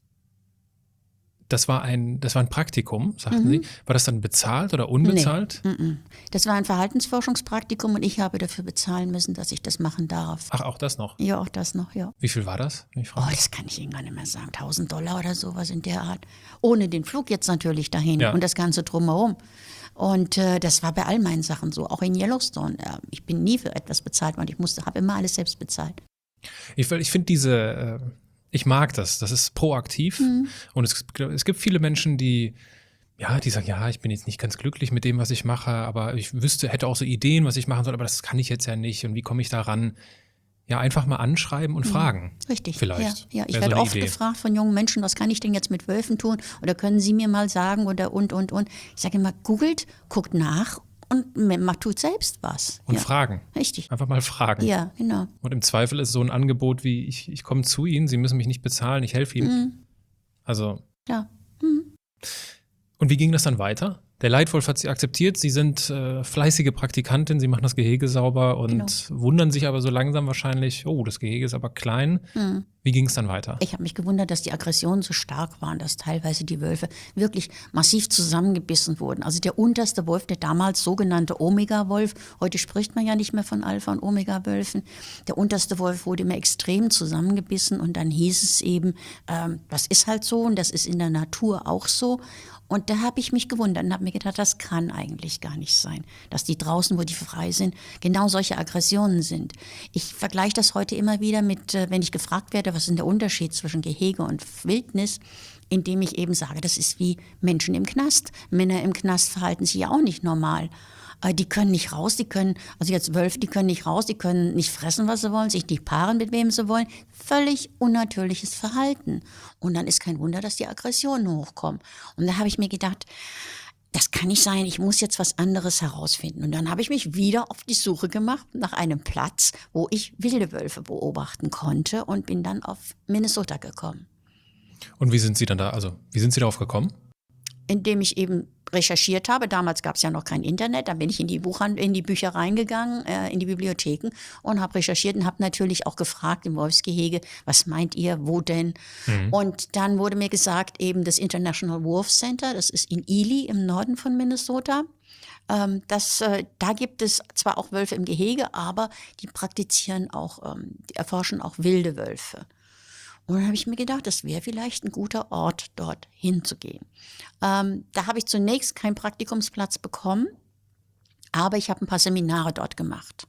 das war ein, das war ein Praktikum, sagten Mhm. Sie. War das dann bezahlt oder unbezahlt? Nee, mm-mm. Das war ein Verhaltensforschungspraktikum und ich habe dafür bezahlen müssen, dass ich das machen darf. Ach, auch das noch. Ja, auch das noch, ja. Wie viel war das? wenn ich Oh, frage? das kann ich Ihnen gar nicht mehr sagen. tausend Dollar oder sowas in der Art. Ohne den Flug jetzt natürlich dahin Ja. und das Ganze drumherum. Und äh, das war bei all meinen Sachen so, auch in Yellowstone. Äh, ich bin nie für etwas bezahlt worden. Ich musste, habe immer alles selbst bezahlt. Ich, ich finde diese, äh, ich mag das, das ist proaktiv. Mhm. Und es, es gibt viele Menschen, die, ja, die sagen, ja, ich bin jetzt nicht ganz glücklich mit dem, was ich mache, aber ich wüsste, hätte auch so Ideen, was ich machen soll, aber das kann ich jetzt ja nicht. Und wie komme ich da ran? Ja, einfach mal anschreiben und fragen. Richtig. Vielleicht. Ja, ja. Ich Wäre so werde eine oft Idee. gefragt von jungen Menschen, was kann ich denn jetzt mit Wölfen tun? Oder können Sie mir mal sagen oder und, und, und. Ich sage immer, googelt, guckt nach und macht, tut selbst was. Und ja. fragen. Richtig. Einfach mal fragen. Ja, genau. Und im Zweifel ist so ein Angebot wie, ich, ich komme zu Ihnen, Sie müssen mich nicht bezahlen, ich helfe Ihnen. Mhm. Also, Ja. Mhm. und wie ging das dann weiter? Der Leitwolf hat Sie akzeptiert, Sie sind äh, fleißige Praktikantin, Sie machen das Gehege sauber und Genau. wundern sich aber so langsam wahrscheinlich, oh, das Gehege ist aber klein. Mhm. Wie ging es dann weiter? Ich habe mich gewundert, dass die Aggressionen so stark waren, dass teilweise die Wölfe wirklich massiv zusammengebissen wurden. Also der unterste Wolf, der damals sogenannte Omega-Wolf, heute spricht man ja nicht mehr von Alpha- und Omega-Wölfen, der unterste Wolf wurde immer extrem zusammengebissen und dann hieß es eben, ähm, das ist halt so und das ist in der Natur auch so. Und da habe ich mich gewundert und habe mir gedacht, das kann eigentlich gar nicht sein, dass die draußen, wo die frei sind, genau solche Aggressionen sind. Ich vergleiche das heute immer wieder mit, äh, wenn ich gefragt werde, was ist denn der Unterschied zwischen Gehege und Wildnis, indem ich eben sage, das ist wie Menschen im Knast. Männer im Knast verhalten sich ja auch nicht normal. Äh, Die können nicht raus, die können, also jetzt Wölfe, die können nicht raus, die können nicht fressen, was sie wollen, sich nicht paaren, mit wem sie wollen. Völlig unnatürliches Verhalten. Und dann ist kein Wunder, dass die Aggressionen hochkommen. Und da habe ich mir gedacht, das kann nicht sein, ich muss jetzt was anderes herausfinden. Und dann habe ich mich wieder auf die Suche gemacht nach einem Platz, wo ich wilde Wölfe beobachten konnte und bin dann auf Minnesota gekommen. Und wie sind Sie dann da, also wie sind Sie darauf gekommen? Indem ich eben recherchiert habe. Damals gab es ja noch kein Internet. Da bin ich in die Buchhand- in die Büchereien gegangen, äh, in die Bibliotheken und habe recherchiert und habe natürlich auch gefragt im Wolfsgehege, was meint ihr, wo denn? Mhm. Und dann wurde mir gesagt, eben das International Wolf Center, das ist in Ely im Norden von Minnesota. Ähm, das, äh, da gibt es zwar auch Wölfe im Gehege, aber die praktizieren auch, ähm, die erforschen auch wilde Wölfe. Und dann habe ich mir gedacht, das wäre vielleicht ein guter Ort, dort hinzugehen. Ähm, da habe ich zunächst keinen Praktikumsplatz bekommen, aber ich habe ein paar Seminare dort gemacht.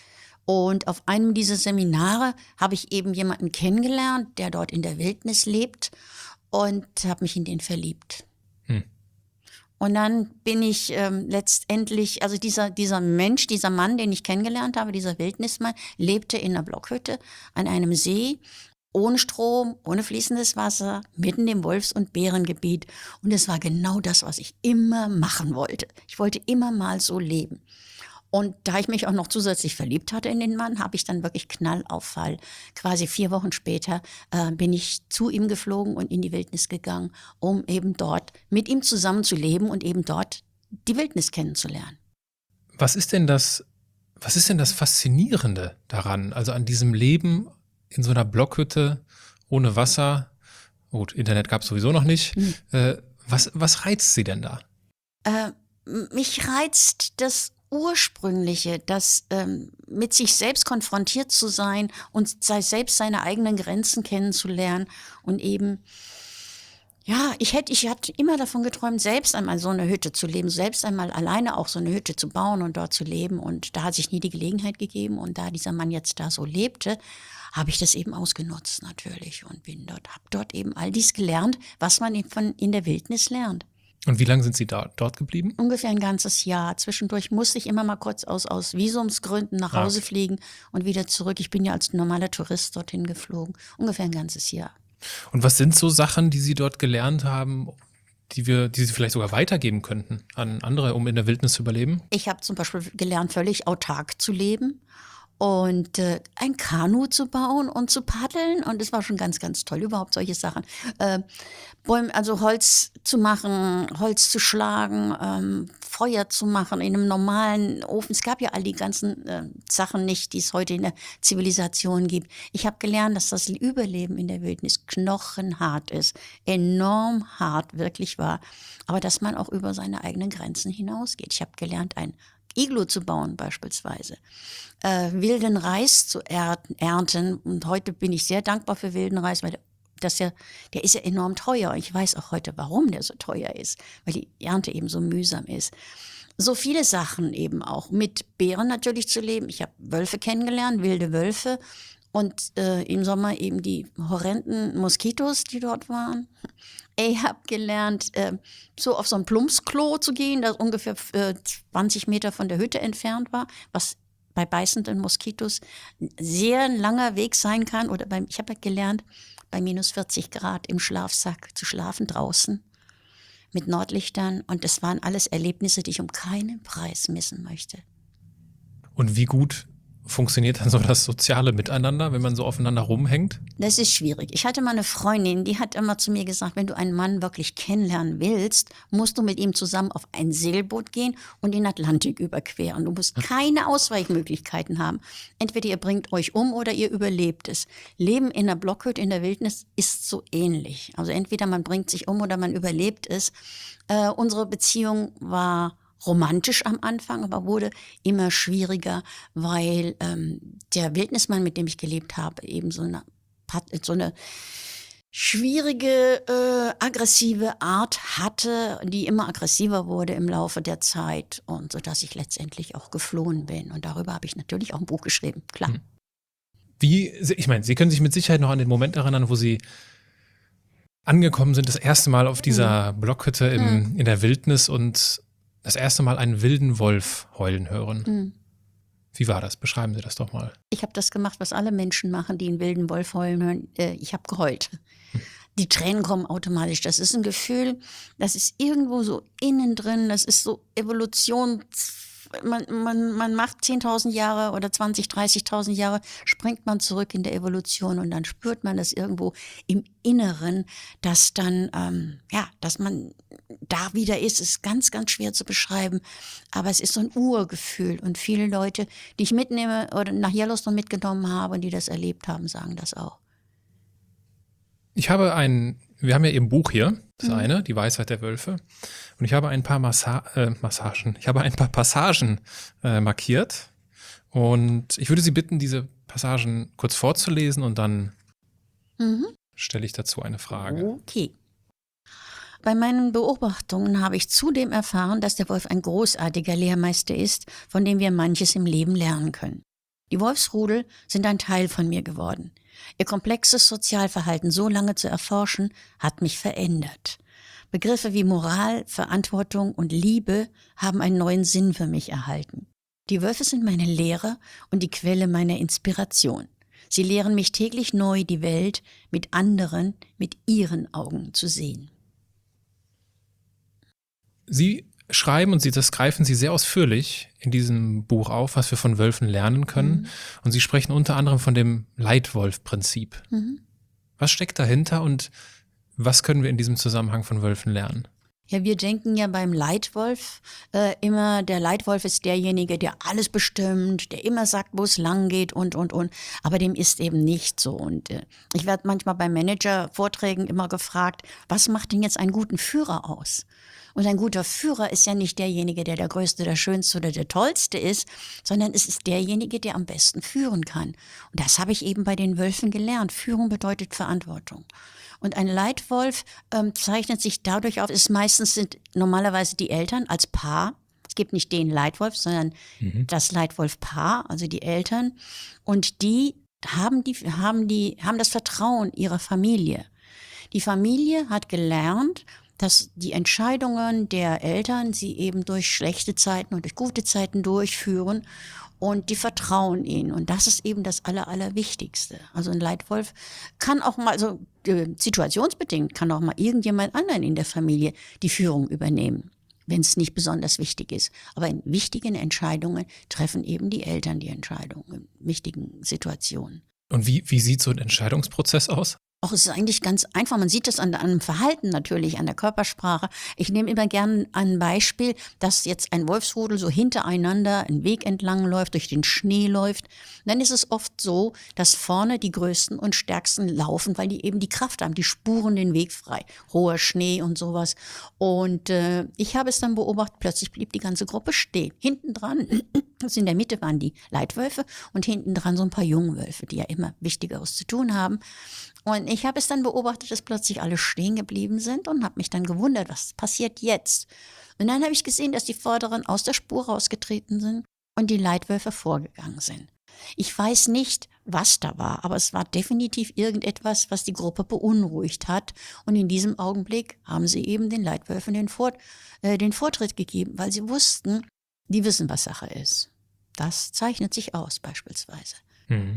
Und auf einem dieser Seminare habe ich eben jemanden kennengelernt, der dort in der Wildnis lebt und habe mich in den verliebt. Hm. Und dann bin ich ähm, letztendlich, also dieser, dieser Mensch, dieser Mann, den ich kennengelernt habe, dieser Wildnismann, lebte in einer Blockhütte an einem See. Ohne Strom, ohne fließendes Wasser, mitten im Wolfs- und Bärengebiet. Und es war genau das, was ich immer machen wollte. Ich wollte immer mal so leben. Und da ich mich auch noch zusätzlich verliebt hatte in den Mann, habe ich dann wirklich Knallauffall. Quasi vier Wochen später äh, bin ich zu ihm geflogen und in die Wildnis gegangen, um eben dort mit ihm zusammen zu leben und eben dort die Wildnis kennenzulernen. Was ist denn das, was ist denn das Faszinierende daran, also an diesem Leben in so einer Blockhütte ohne Wasser? Gut, Internet gab es sowieso noch nicht. Hm. Äh, was, was reizt Sie denn da? Äh, mich reizt das Ursprüngliche, das ähm, mit sich selbst konfrontiert zu sein und sei selbst seine eigenen Grenzen kennenzulernen und eben, ja, ich hätte, ich hatte immer davon geträumt, selbst einmal so eine Hütte zu leben, selbst einmal alleine auch so eine Hütte zu bauen und dort zu leben. Und da hat sich nie die Gelegenheit gegeben. Und da dieser Mann jetzt da so lebte, habe ich das eben ausgenutzt natürlich und bin dort, habe dort eben all dies gelernt, was man von in der Wildnis lernt. Und wie lange sind Sie da, dort geblieben? Ungefähr ein ganzes Jahr. Zwischendurch musste ich immer mal kurz aus, aus Visumsgründen nach Hause ah. fliegen und wieder zurück. Ich bin ja als normaler Tourist dorthin geflogen. Ungefähr ein ganzes Jahr. Und was sind so Sachen, die Sie dort gelernt haben, die wir, die Sie vielleicht sogar weitergeben könnten an andere, um in der Wildnis zu überleben? Ich habe zum Beispiel gelernt, völlig autark zu leben und äh, ein Kanu zu bauen und zu paddeln. Und es war schon ganz, ganz toll, überhaupt solche Sachen. Äh, Bäume, also Holz zu machen, Holz zu schlagen, ähm, Feuer zu machen in einem normalen Ofen. Es gab ja all die ganzen äh, Sachen nicht, die es heute in der Zivilisation gibt. Ich habe gelernt, dass das Überleben in der Wildnis knochenhart ist, enorm hart wirklich war, aber dass man auch über seine eigenen Grenzen hinausgeht. Ich habe gelernt, ein Iglu zu bauen beispielsweise, äh, wilden Reis zu ernten. Und heute bin ich sehr dankbar für wilden Reis, weil das ja, der ist ja enorm teuer. Ich weiß auch heute, warum der so teuer ist, weil die Ernte eben so mühsam ist. So viele Sachen eben auch. Mit Bären natürlich zu leben. Ich habe Wölfe kennengelernt, wilde Wölfe. Und äh, im Sommer eben die horrenden Moskitos, die dort waren. Ich habe gelernt, äh, so auf so ein Plumpsklo zu gehen, das ungefähr äh, zwanzig Meter von der Hütte entfernt war, was bei beißenden Moskitos ein sehr langer Weg sein kann. Oder beim, ich habe gelernt, bei minus vierzig Grad im Schlafsack zu schlafen draußen mit Nordlichtern. Und das waren alles Erlebnisse, die ich um keinen Preis missen möchte. Und wie gut funktioniert dann so das soziale Miteinander, wenn man so aufeinander rumhängt? Das ist schwierig. Ich hatte mal eine Freundin, die hat immer zu mir gesagt, wenn du einen Mann wirklich kennenlernen willst, musst du mit ihm zusammen auf ein Segelboot gehen und den Atlantik überqueren. Du musst keine Ausweichmöglichkeiten haben. Entweder ihr bringt euch um oder ihr überlebt es. Leben in einer Blockhütte in der Wildnis ist so ähnlich. Also entweder man bringt sich um oder man überlebt es. Äh, unsere Beziehung war romantisch am Anfang, aber wurde immer schwieriger, weil ähm, der Wildnismann, mit dem ich gelebt habe, eben so eine, so eine schwierige, äh, aggressive Art hatte, die immer aggressiver wurde im Laufe der Zeit und so, dass ich letztendlich auch geflohen bin. Und darüber habe ich natürlich auch ein Buch geschrieben, klar. Wie, ich meine, Sie können sich mit Sicherheit noch an den Moment erinnern, wo Sie angekommen sind, das erste Mal auf dieser mhm. Blockhütte im, mhm. in der Wildnis und das erste Mal einen wilden Wolf heulen hören. Mhm. Wie war das? Beschreiben Sie das doch mal. Ich habe das gemacht, was alle Menschen machen, die einen wilden Wolf heulen hören. Ich habe geheult. Die Tränen kommen automatisch. Das ist ein Gefühl, das ist irgendwo so innen drin, das ist so Evolution. Man, man, man macht zehntausend Jahre oder zwanzig, dreißigtausend Jahre, springt man zurück in der Evolution und dann spürt man das irgendwo im Inneren, dass dann, ähm, ja, dass man da wieder ist, ist ganz, ganz schwer zu beschreiben, aber es ist so ein Urgefühl und viele Leute, die ich mitnehme oder nach Yellowstone mitgenommen habe und die das erlebt haben, sagen das auch. Ich habe ein, wir haben ja eben Buch hier, das mhm. eine, Die Weisheit der Wölfe. Und ich habe ein paar Massa äh, Massagen, ich habe ein paar Passagen äh, markiert. Und ich würde Sie bitten, diese Passagen kurz vorzulesen und dann mhm. stelle ich dazu eine Frage. Okay. Bei meinen Beobachtungen habe ich zudem erfahren, dass der Wolf ein großartiger Lehrmeister ist, von dem wir manches im Leben lernen können. Die Wolfsrudel sind ein Teil von mir geworden. Ihr komplexes Sozialverhalten so lange zu erforschen, hat mich verändert. Begriffe wie Moral, Verantwortung und Liebe haben einen neuen Sinn für mich erhalten. Die Wölfe sind meine Lehrer und die Quelle meiner Inspiration. Sie lehren mich täglich neu, die Welt mit anderen, mit ihren Augen zu sehen. Sie schreiben, und Sie, das greifen Sie sehr ausführlich in diesem Buch auf, was wir von Wölfen lernen können. Mhm. Und Sie sprechen unter anderem von dem Leitwolf-Prinzip. Mhm. Was steckt dahinter und was können wir in diesem Zusammenhang von Wölfen lernen? Ja, wir denken ja beim Leitwolf äh, immer, der Leitwolf ist derjenige, der alles bestimmt, der immer sagt, wo es lang geht und, und, und. Aber dem ist eben nicht so. Und äh, ich werde manchmal bei Manager-Vorträgen immer gefragt, was macht denn jetzt einen guten Führer aus? Und ein guter Führer ist ja nicht derjenige, der der Größte, der Schönste oder der Tollste ist, sondern es ist derjenige, der am besten führen kann. Und das habe ich eben bei den Wölfen gelernt. Führung bedeutet Verantwortung. Und ein Leitwolf ähm, zeichnet sich dadurch auf, es meistens sind normalerweise die Eltern als Paar. Es gibt nicht den Leitwolf, sondern mhm. das Leitwolf-Paar, also die Eltern. Und die haben, die, haben, die haben das Vertrauen ihrer Familie. Die Familie hat gelernt, dass die Entscheidungen der Eltern sie eben durch schlechte Zeiten und durch gute Zeiten durchführen und die vertrauen ihnen. Und das ist eben das Aller, Allerwichtigste. Also ein Leitwolf kann auch mal, also äh, situationsbedingt, kann auch mal irgendjemand anderen in der Familie die Führung übernehmen, wenn es nicht besonders wichtig ist. Aber in wichtigen Entscheidungen treffen eben die Eltern die Entscheidungen, in wichtigen Situationen. Und wie, wie sieht so ein Entscheidungsprozess aus? Auch es ist eigentlich ganz einfach. Man sieht das an, an dem Verhalten natürlich, an der Körpersprache. Ich nehme immer gerne ein Beispiel, dass jetzt ein Wolfsrudel so hintereinander einen Weg entlang läuft, durch den Schnee läuft. Dann ist es oft so, dass vorne die Größten und Stärksten laufen, weil die eben die Kraft haben, die spuren den Weg frei. Hoher Schnee und sowas. Und äh, ich habe es dann beobachtet, plötzlich blieb die ganze Gruppe stehen. Hinten dran, also in der Mitte waren die Leitwölfe und hinten dran so ein paar Jungwölfe, die ja immer Wichtigeres zu tun haben. Und ich habe es dann beobachtet, dass plötzlich alle stehen geblieben sind und habe mich dann gewundert, was passiert jetzt? Und dann habe ich gesehen, dass die Vorderen aus der Spur rausgetreten sind und die Leitwölfe vorgegangen sind. Ich weiß nicht, was da war, aber es war definitiv irgendetwas, was die Gruppe beunruhigt hat. Und in diesem Augenblick haben sie eben den Leitwölfen den, Vor- äh, den Vortritt gegeben, weil sie wussten, die wissen, was Sache ist. Das zeichnet sich aus beispielsweise. Mhm.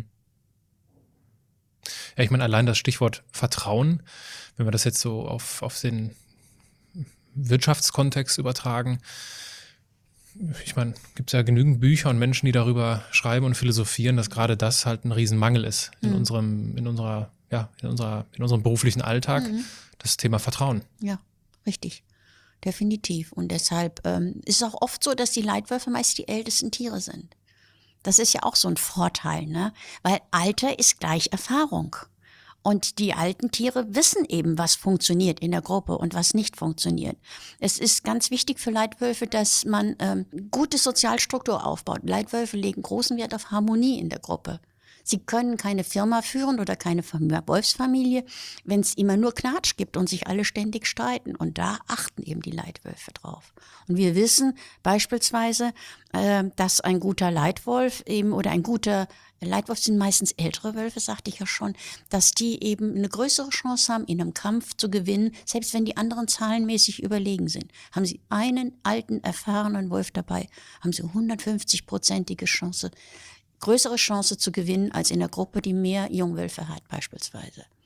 Ja, ich meine, allein das Stichwort Vertrauen, wenn wir das jetzt so auf, auf den Wirtschaftskontext übertragen, ich meine, gibt es ja genügend Bücher und Menschen, die darüber schreiben und philosophieren, dass gerade das halt ein Riesenmangel ist in mhm. unserem, in unserer, ja, in unserer, in unserem beruflichen Alltag, mhm. das Thema Vertrauen. Ja, richtig. Definitiv. Und deshalb ähm, ist es auch oft so, dass die Leitwölfe meist die ältesten Tiere sind. Das ist ja auch so ein Vorteil, ne? Weil Alter ist gleich Erfahrung. Und die alten Tiere wissen eben, was funktioniert in der Gruppe und was nicht funktioniert. Es ist ganz wichtig für Leitwölfe, dass man ähm, gute Sozialstruktur aufbaut. Leitwölfe legen großen Wert auf Harmonie in der Gruppe. Sie können keine Firma führen oder keine Wolfsfamilie, wenn es immer nur Knatsch gibt und sich alle ständig streiten. Und da achten eben die Leitwölfe drauf. Und wir wissen beispielsweise, äh, dass ein guter Leitwolf eben oder ein guter Leitwolf sind meistens ältere Wölfe, sagte ich ja schon, dass die eben eine größere Chance haben, in einem Kampf zu gewinnen, selbst wenn die anderen zahlenmäßig überlegen sind. Haben sie einen alten, erfahrenen Wolf dabei, haben sie hundertfünfzig-prozentige Chance, größere Chance zu gewinnen als in der Gruppe, die mehr Jungwölfe hat beispielsweise.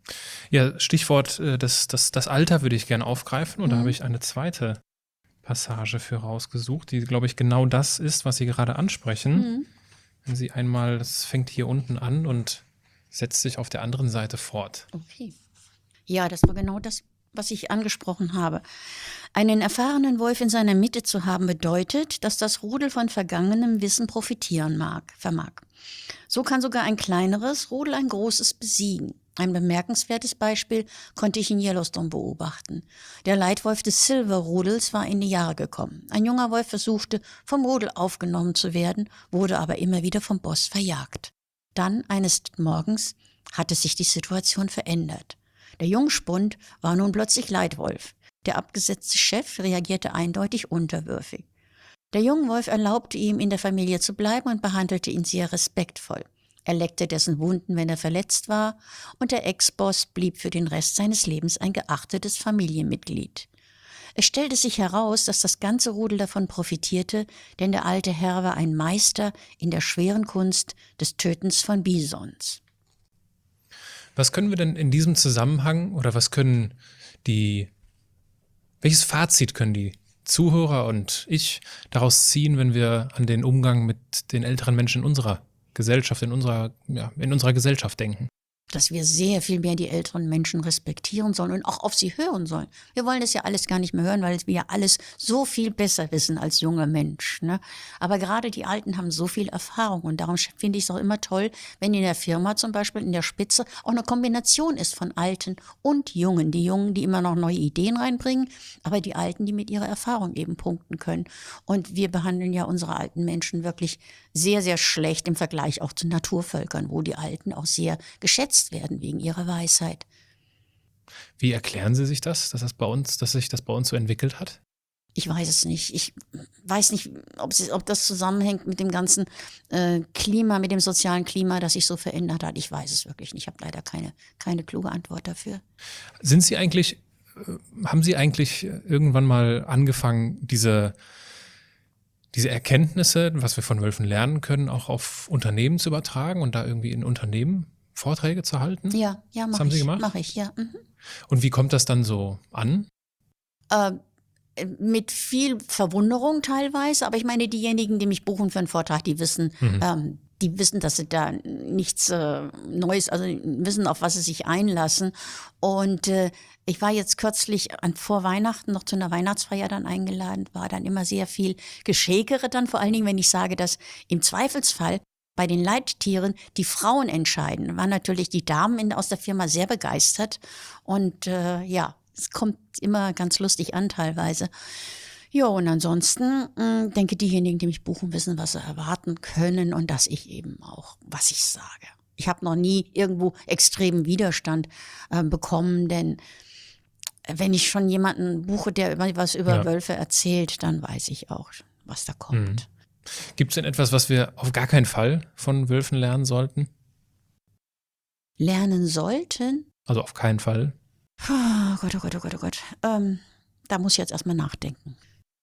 Ja, Stichwort äh, das, das, das Alter würde ich gerne aufgreifen und da Mhm. habe ich eine zweite Passage für rausgesucht, die, glaube ich, genau das ist, was Sie gerade ansprechen. Mhm. Wenn Sie einmal, das fängt hier unten an und setzt sich auf der anderen Seite fort. Okay. Ja, das war genau das, was ich angesprochen habe. Einen erfahrenen Wolf in seiner Mitte zu haben, bedeutet, dass das Rudel von vergangenem Wissen profitieren mag, vermag. So kann sogar ein kleineres Rudel ein großes besiegen. Ein bemerkenswertes Beispiel konnte ich in Yellowstone beobachten. Der Leitwolf des Silver-Rudels war in die Jahre gekommen. Ein junger Wolf versuchte, vom Rudel aufgenommen zu werden, wurde aber immer wieder vom Boss verjagt. Dann, eines Morgens, hatte sich die Situation verändert. Der Jungspund war nun plötzlich Leitwolf. Der abgesetzte Chef reagierte eindeutig unterwürfig. Der Jungwolf erlaubte ihm, in der Familie zu bleiben und behandelte ihn sehr respektvoll. Er leckte dessen Wunden, wenn er verletzt war, und der Ex-Boss blieb für den Rest seines Lebens ein geachtetes Familienmitglied. Es stellte sich heraus, dass das ganze Rudel davon profitierte, denn der alte Herr war ein Meister in der schweren Kunst des Tötens von Bisons. Was können wir denn in diesem Zusammenhang oder was können die, welches Fazit können die Zuhörer und ich daraus ziehen, wenn wir an den Umgang mit den älteren Menschen in unserer Gesellschaft, in unserer, ja, in unserer Gesellschaft denken? Dass wir sehr viel mehr die älteren Menschen respektieren sollen und auch auf sie hören sollen. Wir wollen das ja alles gar nicht mehr hören, weil wir ja alles so viel besser wissen als junger Mensch, ne? Aber gerade die Alten haben so viel Erfahrung und darum finde ich es auch immer toll, wenn in der Firma zum Beispiel in der Spitze auch eine Kombination ist von Alten und Jungen. Die Jungen, die immer noch neue Ideen reinbringen, aber die Alten, die mit ihrer Erfahrung eben punkten können. Und wir behandeln ja unsere alten Menschen wirklich sehr, sehr schlecht im Vergleich auch zu Naturvölkern, wo die Alten auch sehr geschätzt werden wegen ihrer Weisheit. Wie erklären Sie sich das, dass das bei uns, dass sich das bei uns so entwickelt hat? Ich weiß es nicht. Ich weiß nicht, ob, es, ob das zusammenhängt mit dem ganzen äh, Klima, mit dem sozialen Klima, das sich so verändert hat. Ich weiß es wirklich nicht. Ich habe leider keine, keine kluge Antwort dafür. Sind Sie eigentlich, äh, haben Sie eigentlich irgendwann mal angefangen, diese, diese Erkenntnisse, was wir von Wölfen lernen können, auch auf Unternehmen zu übertragen und da irgendwie in Unternehmen Vorträge zu halten? Ja, ja, Das mache haben Sie ich. gemacht? Mache ich, ja. Mhm. Und wie kommt das dann so an? Äh, mit viel Verwunderung teilweise, aber ich meine, diejenigen, die mich buchen für einen Vortrag, die wissen, Mhm. ähm, die wissen, dass sie da nichts äh, Neues, also wissen, auf was sie sich einlassen. Und äh, ich war jetzt kürzlich an, vor Weihnachten noch zu einer Weihnachtsfeier dann eingeladen, war dann immer sehr viel Geschäkere dann, vor allen Dingen, wenn ich sage, dass im Zweifelsfall bei den Leittieren die Frauen entscheiden. Waren natürlich die Damen in, aus der Firma sehr begeistert und äh, ja, es kommt immer ganz lustig an teilweise. Ja, und ansonsten mh, denke diejenigen, die mich buchen, wissen, was sie erwarten können und dass ich eben auch, was ich sage. Ich habe noch nie irgendwo extremen Widerstand äh, bekommen, denn wenn ich schon jemanden buche, der was über Ja. Wölfe erzählt, dann weiß ich auch, was da kommt. Mhm. Gibt es denn etwas, was wir auf gar keinen Fall von Wölfen lernen sollten? Lernen sollten? Also auf keinen Fall. Oh Gott, oh Gott, oh Gott, oh Gott. Ähm, da muss ich jetzt erstmal nachdenken.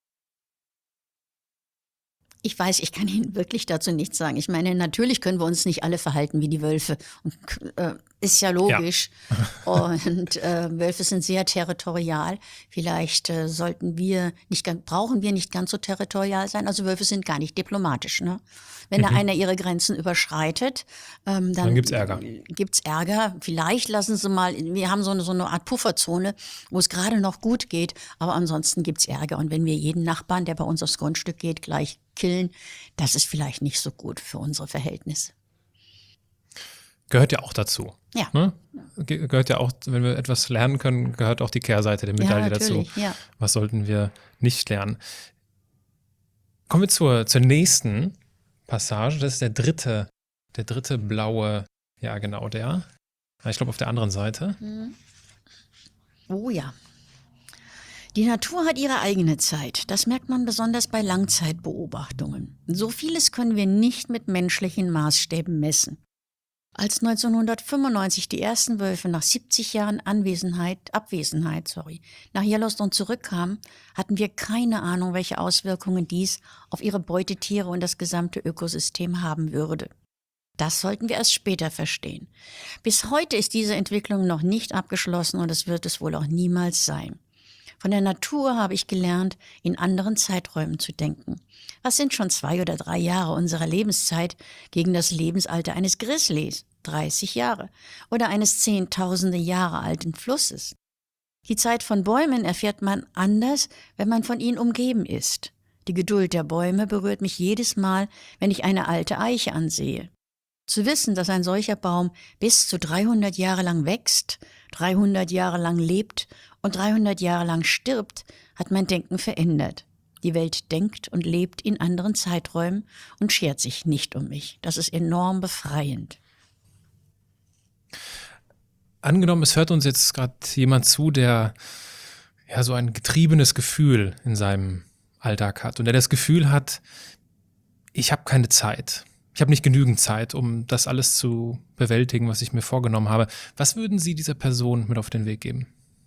Ich weiß, ich kann Ihnen wirklich dazu nichts sagen. Ich meine, natürlich können wir uns nicht alle verhalten wie die Wölfe. Und, äh, ist ja logisch. Ja. Und äh, Wölfe sind sehr territorial. Vielleicht äh, sollten wir nicht, brauchen wir nicht ganz so territorial sein. Also Wölfe sind gar nicht diplomatisch, ne? Wenn mhm. da einer ihre Grenzen überschreitet, ähm, dann, dann gibt's Ärger. Gibt's Ärger. Vielleicht lassen sie mal, wir haben so eine, so eine Art Pufferzone, wo es gerade noch gut geht, aber ansonsten gibt's Ärger. Und wenn wir jeden Nachbarn, der bei uns aufs Grundstück geht, gleich killen, das ist vielleicht nicht so gut für unsere Verhältnisse. Gehört ja auch dazu. Ja. Ne? Ge- Gehört ja auch, wenn wir etwas lernen können, gehört auch die Kehrseite der Medaille ja, dazu. Ja. Was sollten wir nicht lernen? Kommen wir zur, zur nächsten Passage. Das ist der dritte, der dritte blaue, ja genau der. Ich glaube auf der anderen Seite. Oh ja. Die Natur hat ihre eigene Zeit. Das merkt man besonders bei Langzeitbeobachtungen. So vieles können wir nicht mit menschlichen Maßstäben messen. Als neunzehnhundertfünfundneunzig die ersten Wölfe nach siebzig Jahren Anwesenheit, Abwesenheit sorry, nach Yellowstone zurückkamen, hatten wir keine Ahnung, welche Auswirkungen dies auf ihre Beutetiere und das gesamte Ökosystem haben würde. Das sollten wir erst später verstehen. Bis heute ist diese Entwicklung noch nicht abgeschlossen und es wird es wohl auch niemals sein. Von der Natur habe ich gelernt, in anderen Zeiträumen zu denken. Was sind schon zwei oder drei Jahre unserer Lebenszeit gegen das Lebensalter eines Grizzlies, dreißig Jahre, oder eines zehntausende Jahre alten Flusses? Die Zeit von Bäumen erfährt man anders, wenn man von ihnen umgeben ist. Die Geduld der Bäume berührt mich jedes Mal, wenn ich eine alte Eiche ansehe. Zu wissen, dass ein solcher Baum bis zu dreihundert Jahre lang wächst, dreihundert Jahre lang lebt und dreihundert Jahre lang stirbt, hat mein Denken verändert. Die Welt denkt und lebt in anderen Zeiträumen und schert sich nicht um mich. Das ist enorm befreiend. Angenommen, es hört uns jetzt gerade jemand zu, der ja so ein getriebenes Gefühl in seinem Alltag hat und der das Gefühl hat, ich habe keine Zeit. Ich habe nicht genügend Zeit, um das alles zu bewältigen, was ich mir vorgenommen habe. Was würden Sie dieser Person mit auf den Weg geben?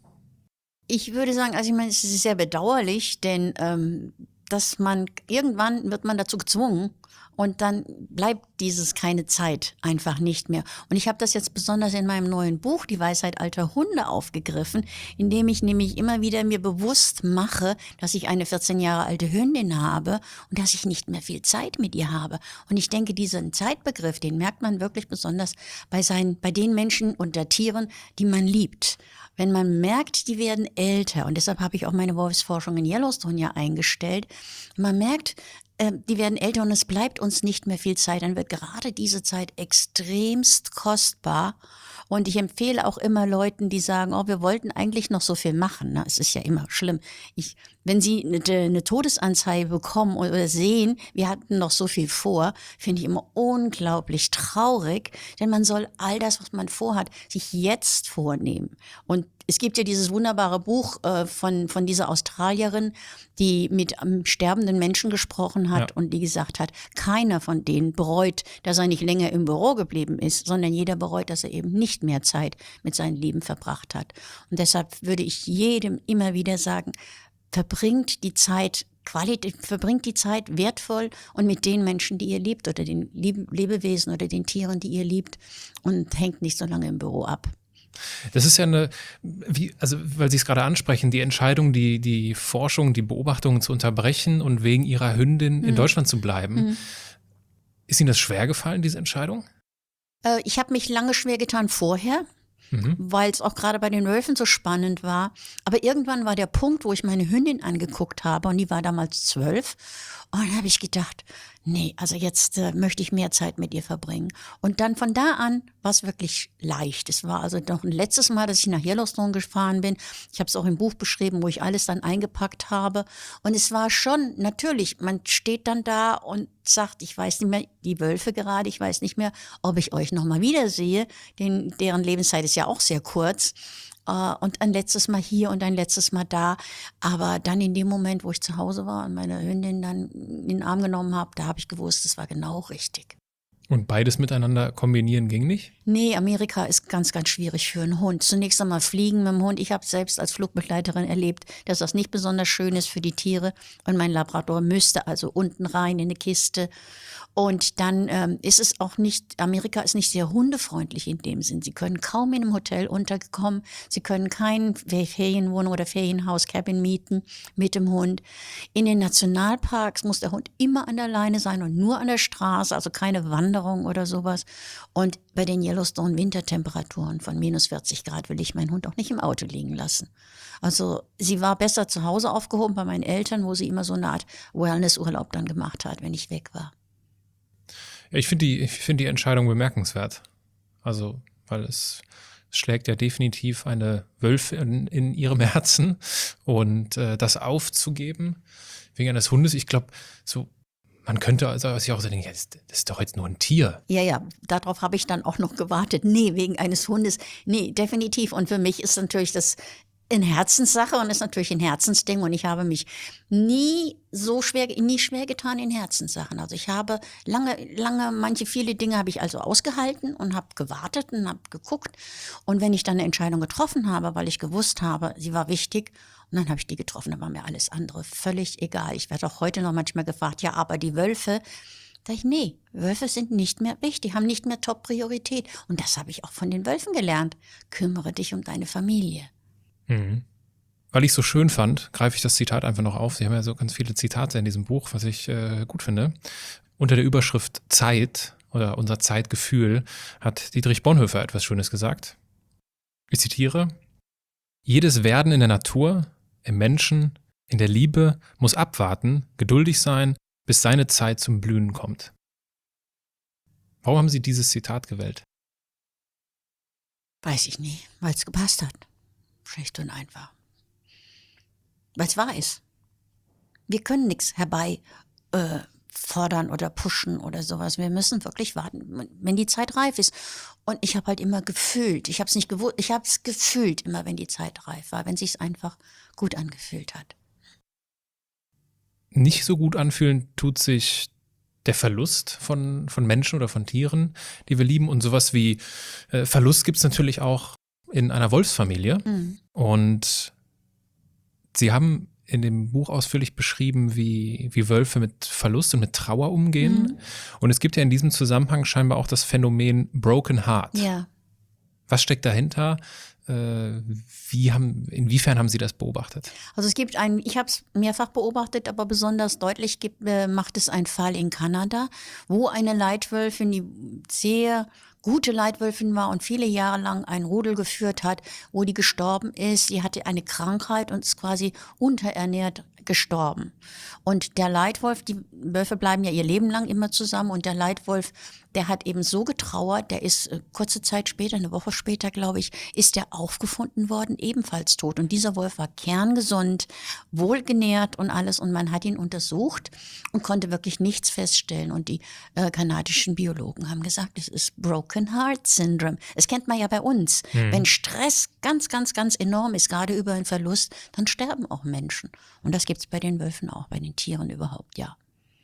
Ich würde sagen, also ich meine, es ist sehr bedauerlich, denn ähm, dass man irgendwann wird man dazu gezwungen und dann bleibt dieses keine Zeit einfach nicht mehr. Und ich habe das jetzt besonders in meinem neuen Buch, Die Weisheit alter Hunde, aufgegriffen, indem ich nämlich immer wieder mir bewusst mache, dass ich eine vierzehn Jahre alte Hündin habe und dass ich nicht mehr viel Zeit mit ihr habe. Und ich denke, diesen Zeitbegriff, den merkt man wirklich besonders bei, seinen, bei den Menschen und der Tieren, die man liebt. Wenn man merkt, die werden älter, und deshalb habe ich auch meine Wolfsforschung in Yellowstone ja eingestellt, man merkt, äh, die werden älter und es bleibt uns nicht mehr viel Zeit, dann wird gerade diese Zeit extremst kostbar. Und ich empfehle auch immer Leuten, die sagen, oh, wir wollten eigentlich noch so viel machen. Ne? Es ist ja immer schlimm. Ich, wenn Sie eine, eine Todesanzeige bekommen oder sehen, wir hatten noch so viel vor, finde ich immer unglaublich traurig. Denn man soll all das, was man vorhat, sich jetzt vornehmen. Und es gibt ja dieses wunderbare Buch äh, von, von dieser Australierin, die mit ähm, sterbenden Menschen gesprochen hat Ja. und die gesagt hat, keiner von denen bereut, dass er nicht länger im Büro geblieben ist, sondern jeder bereut, dass er eben nicht mehr Zeit mit seinen Lieben verbracht hat. Und deshalb würde ich jedem immer wieder sagen, verbringt die Zeit Qualität, verbringt die Zeit wertvoll und mit den Menschen, die ihr liebt oder den Lieb- Lebewesen oder den Tieren, die ihr liebt und hängt nicht so lange im Büro ab. Das ist ja eine, wie, also weil Sie es gerade ansprechen, die Entscheidung, die, die Forschung, die Beobachtungen zu unterbrechen und wegen Ihrer Hündin Mhm. in Deutschland zu bleiben. Mhm. Ist Ihnen das schwer gefallen, diese Entscheidung? Äh, ich habe mich lange schwer getan vorher, Mhm. weil es auch gerade bei den Wölfen so spannend war. Aber irgendwann war der Punkt, wo ich meine Hündin angeguckt habe und die war damals zwölf. Und dann habe ich gedacht, nee, also jetzt äh, möchte ich mehr Zeit mit ihr verbringen. Und dann von da an war es wirklich leicht. Es war also noch ein letztes Mal, dass ich nach Yellowstone gefahren bin. Ich habe es auch im Buch beschrieben, wo ich alles dann eingepackt habe. Und es war schon, natürlich, man steht dann da und sagt, ich weiß nicht mehr, die Wölfe gerade, ich weiß nicht mehr, ob ich euch nochmal wiedersehe, denn deren Lebenszeit ist ja auch sehr kurz. Uh, und ein letztes Mal hier und ein letztes Mal da. Aber dann in dem Moment, wo ich zu Hause war und meine Hündin dann in den Arm genommen habe, da habe ich gewusst, es war genau richtig. Und beides miteinander kombinieren ging nicht? Nee, Amerika ist ganz, ganz schwierig für einen Hund. Zunächst einmal fliegen mit dem Hund. Ich habe selbst als Flugbegleiterin erlebt, dass das nicht besonders schön ist für die Tiere. Und mein Labrador müsste also unten rein in eine Kiste. Und dann ähm, ist es auch nicht, Amerika ist nicht sehr hundefreundlich in dem Sinn. Sie können kaum in einem Hotel unterkommen. Sie können kein Ferienwohnung oder Ferienhaus, Cabin mieten mit dem Hund. In den Nationalparks muss der Hund immer an der Leine sein und nur an der Straße, also keine Wanderung oder sowas. Und bei den Yellowstone Wintertemperaturen von minus vierzig Grad will ich meinen Hund auch nicht im Auto liegen lassen. Also sie war besser zu Hause aufgehoben bei meinen Eltern, wo sie immer so eine Art Wellnessurlaub dann gemacht hat, wenn ich weg war. Ja, ich finde die, ich find die Entscheidung bemerkenswert. Also, weil es, es schlägt ja definitiv eine Wölfe in, in ihrem Herzen. Und äh, das aufzugeben wegen eines Hundes, ich glaube, so, man könnte also sich auch so denken, ja, das, das ist doch jetzt nur ein Tier. Ja, ja, darauf habe ich dann auch noch gewartet. Nee, wegen eines Hundes. Nee, definitiv. Und für mich ist natürlich das eine Herzenssache und ist natürlich ein Herzensding. Und ich habe mich nie so schwer, nie schwer getan in Herzenssachen. Also ich habe lange, lange, manche, viele Dinge habe ich also ausgehalten und habe gewartet und habe geguckt. Und wenn ich dann eine Entscheidung getroffen habe, weil ich gewusst habe, sie war wichtig, und dann habe ich die getroffen, dann war mir alles andere völlig egal. Ich werde auch heute noch manchmal gefragt, ja, aber die Wölfe, Sag ich, nee, Wölfe sind nicht mehr wichtig, haben nicht mehr Top-Priorität. Und das habe ich auch von den Wölfen gelernt. Kümmere dich um deine Familie. Mhm. Weil ich es so schön fand, greife ich das Zitat einfach noch auf. Sie haben ja so ganz viele Zitate in diesem Buch, was ich äh, gut finde. Unter der Überschrift Zeit oder unser Zeitgefühl hat Dietrich Bonhoeffer etwas Schönes gesagt. Ich zitiere: Jedes Werden in der Natur, im Menschen, in der Liebe muss abwarten, geduldig sein, bis seine Zeit zum Blühen kommt. Warum haben Sie dieses Zitat gewählt? Weiß ich nie, weil es gepasst hat. Schlicht und einfach. Weil es wahr ist. Wir können nichts herbei äh, fordern oder pushen oder sowas. Wir müssen wirklich warten, wenn die Zeit reif ist. Und ich habe halt immer gefühlt, ich habe es nicht gewusst, ich habe es gefühlt immer, wenn die Zeit reif war, wenn sich's einfach gut angefühlt hat. Nicht so gut anfühlen tut sich der Verlust von, von Menschen oder von Tieren, die wir lieben. Und sowas wie äh, Verlust gibt es natürlich auch in einer Wolfsfamilie. Mhm. Und Sie haben in dem Buch ausführlich beschrieben, wie, wie Wölfe mit Verlust und mit Trauer umgehen. Mhm. Und es gibt ja in diesem Zusammenhang scheinbar auch das Phänomen Broken Heart. Ja. Was steckt dahinter? Äh, wie haben, inwiefern haben Sie das beobachtet? Also es gibt einen, ich habe es mehrfach beobachtet, aber besonders deutlich gibt, äh, macht es einen Fall in Kanada, wo eine Leitwölfin, die sehr gute Leitwölfin war und viele Jahre lang ein Rudel geführt hat, wo die gestorben ist. Sie hatte eine Krankheit und ist quasi unterernährt gestorben. Und der Leitwolf, die Wölfe bleiben ja ihr Leben lang immer zusammen, und der Leitwolf, der hat eben so getrauert, der ist äh, kurze Zeit später, eine Woche später, glaube ich, ist der aufgefunden worden, ebenfalls tot. Und dieser Wolf war kerngesund, wohlgenährt und alles, und man hat ihn untersucht und konnte wirklich nichts feststellen. Und die äh, kanadischen Biologen haben gesagt, es ist Broken Heart Syndrome. Das kennt man ja bei uns. Hm. Wenn Stress ganz, ganz, ganz enorm ist, gerade über einen Verlust, dann sterben auch Menschen. Und das gibt es bei den Wölfen auch, bei den Tieren überhaupt, ja.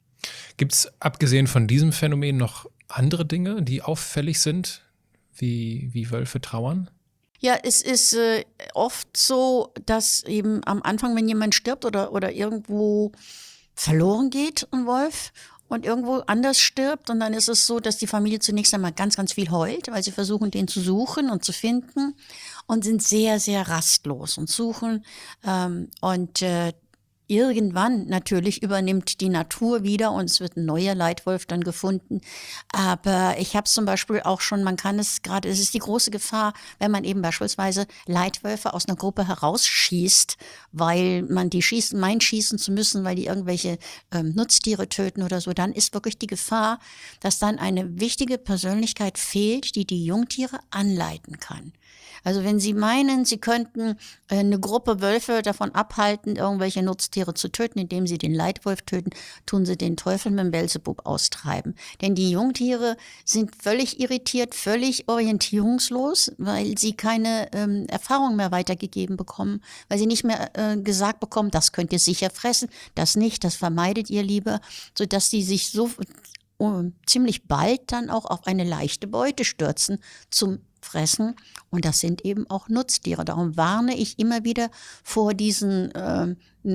Gibt es abgesehen von diesem Phänomen noch andere Dinge, die auffällig sind, wie, wie Wölfe trauern? Ja, es ist äh, oft so, dass eben am Anfang, wenn jemand stirbt oder, oder irgendwo verloren geht, ein Wolf, und irgendwo anders stirbt, und dann ist es so, dass die Familie zunächst einmal ganz, ganz viel heult, weil sie versuchen, den zu suchen und zu finden, und sind sehr, sehr rastlos und suchen. Ähm, und äh, Irgendwann natürlich übernimmt die Natur wieder und es wird ein neuer Leitwolf dann gefunden. Aber ich habe es zum Beispiel auch schon, man kann es gerade, es ist die große Gefahr, wenn man eben beispielsweise Leitwölfe aus einer Gruppe herausschießt, weil man die schießen, meint schießen zu müssen, weil die irgendwelche ähm, Nutztiere töten oder so, dann ist wirklich die Gefahr, dass dann eine wichtige Persönlichkeit fehlt, die die Jungtiere anleiten kann. Also wenn Sie meinen, Sie könnten äh, eine Gruppe Wölfe davon abhalten, irgendwelche Nutztiere zu töten, indem sie den Leitwolf töten, tun Sie den Teufel mit dem Beelzebub austreiben. Denn die Jungtiere sind völlig irritiert, völlig orientierungslos, weil sie keine ähm, Erfahrung mehr weitergegeben bekommen, weil sie nicht mehr äh, gesagt bekommen, das könnt ihr sicher fressen, das nicht, das vermeidet ihr lieber, sodass sie sich so uh, ziemlich bald dann auch auf eine leichte Beute stürzen zum Fressen, und das sind eben auch Nutztiere. Darum warne ich immer wieder vor diesen, äh,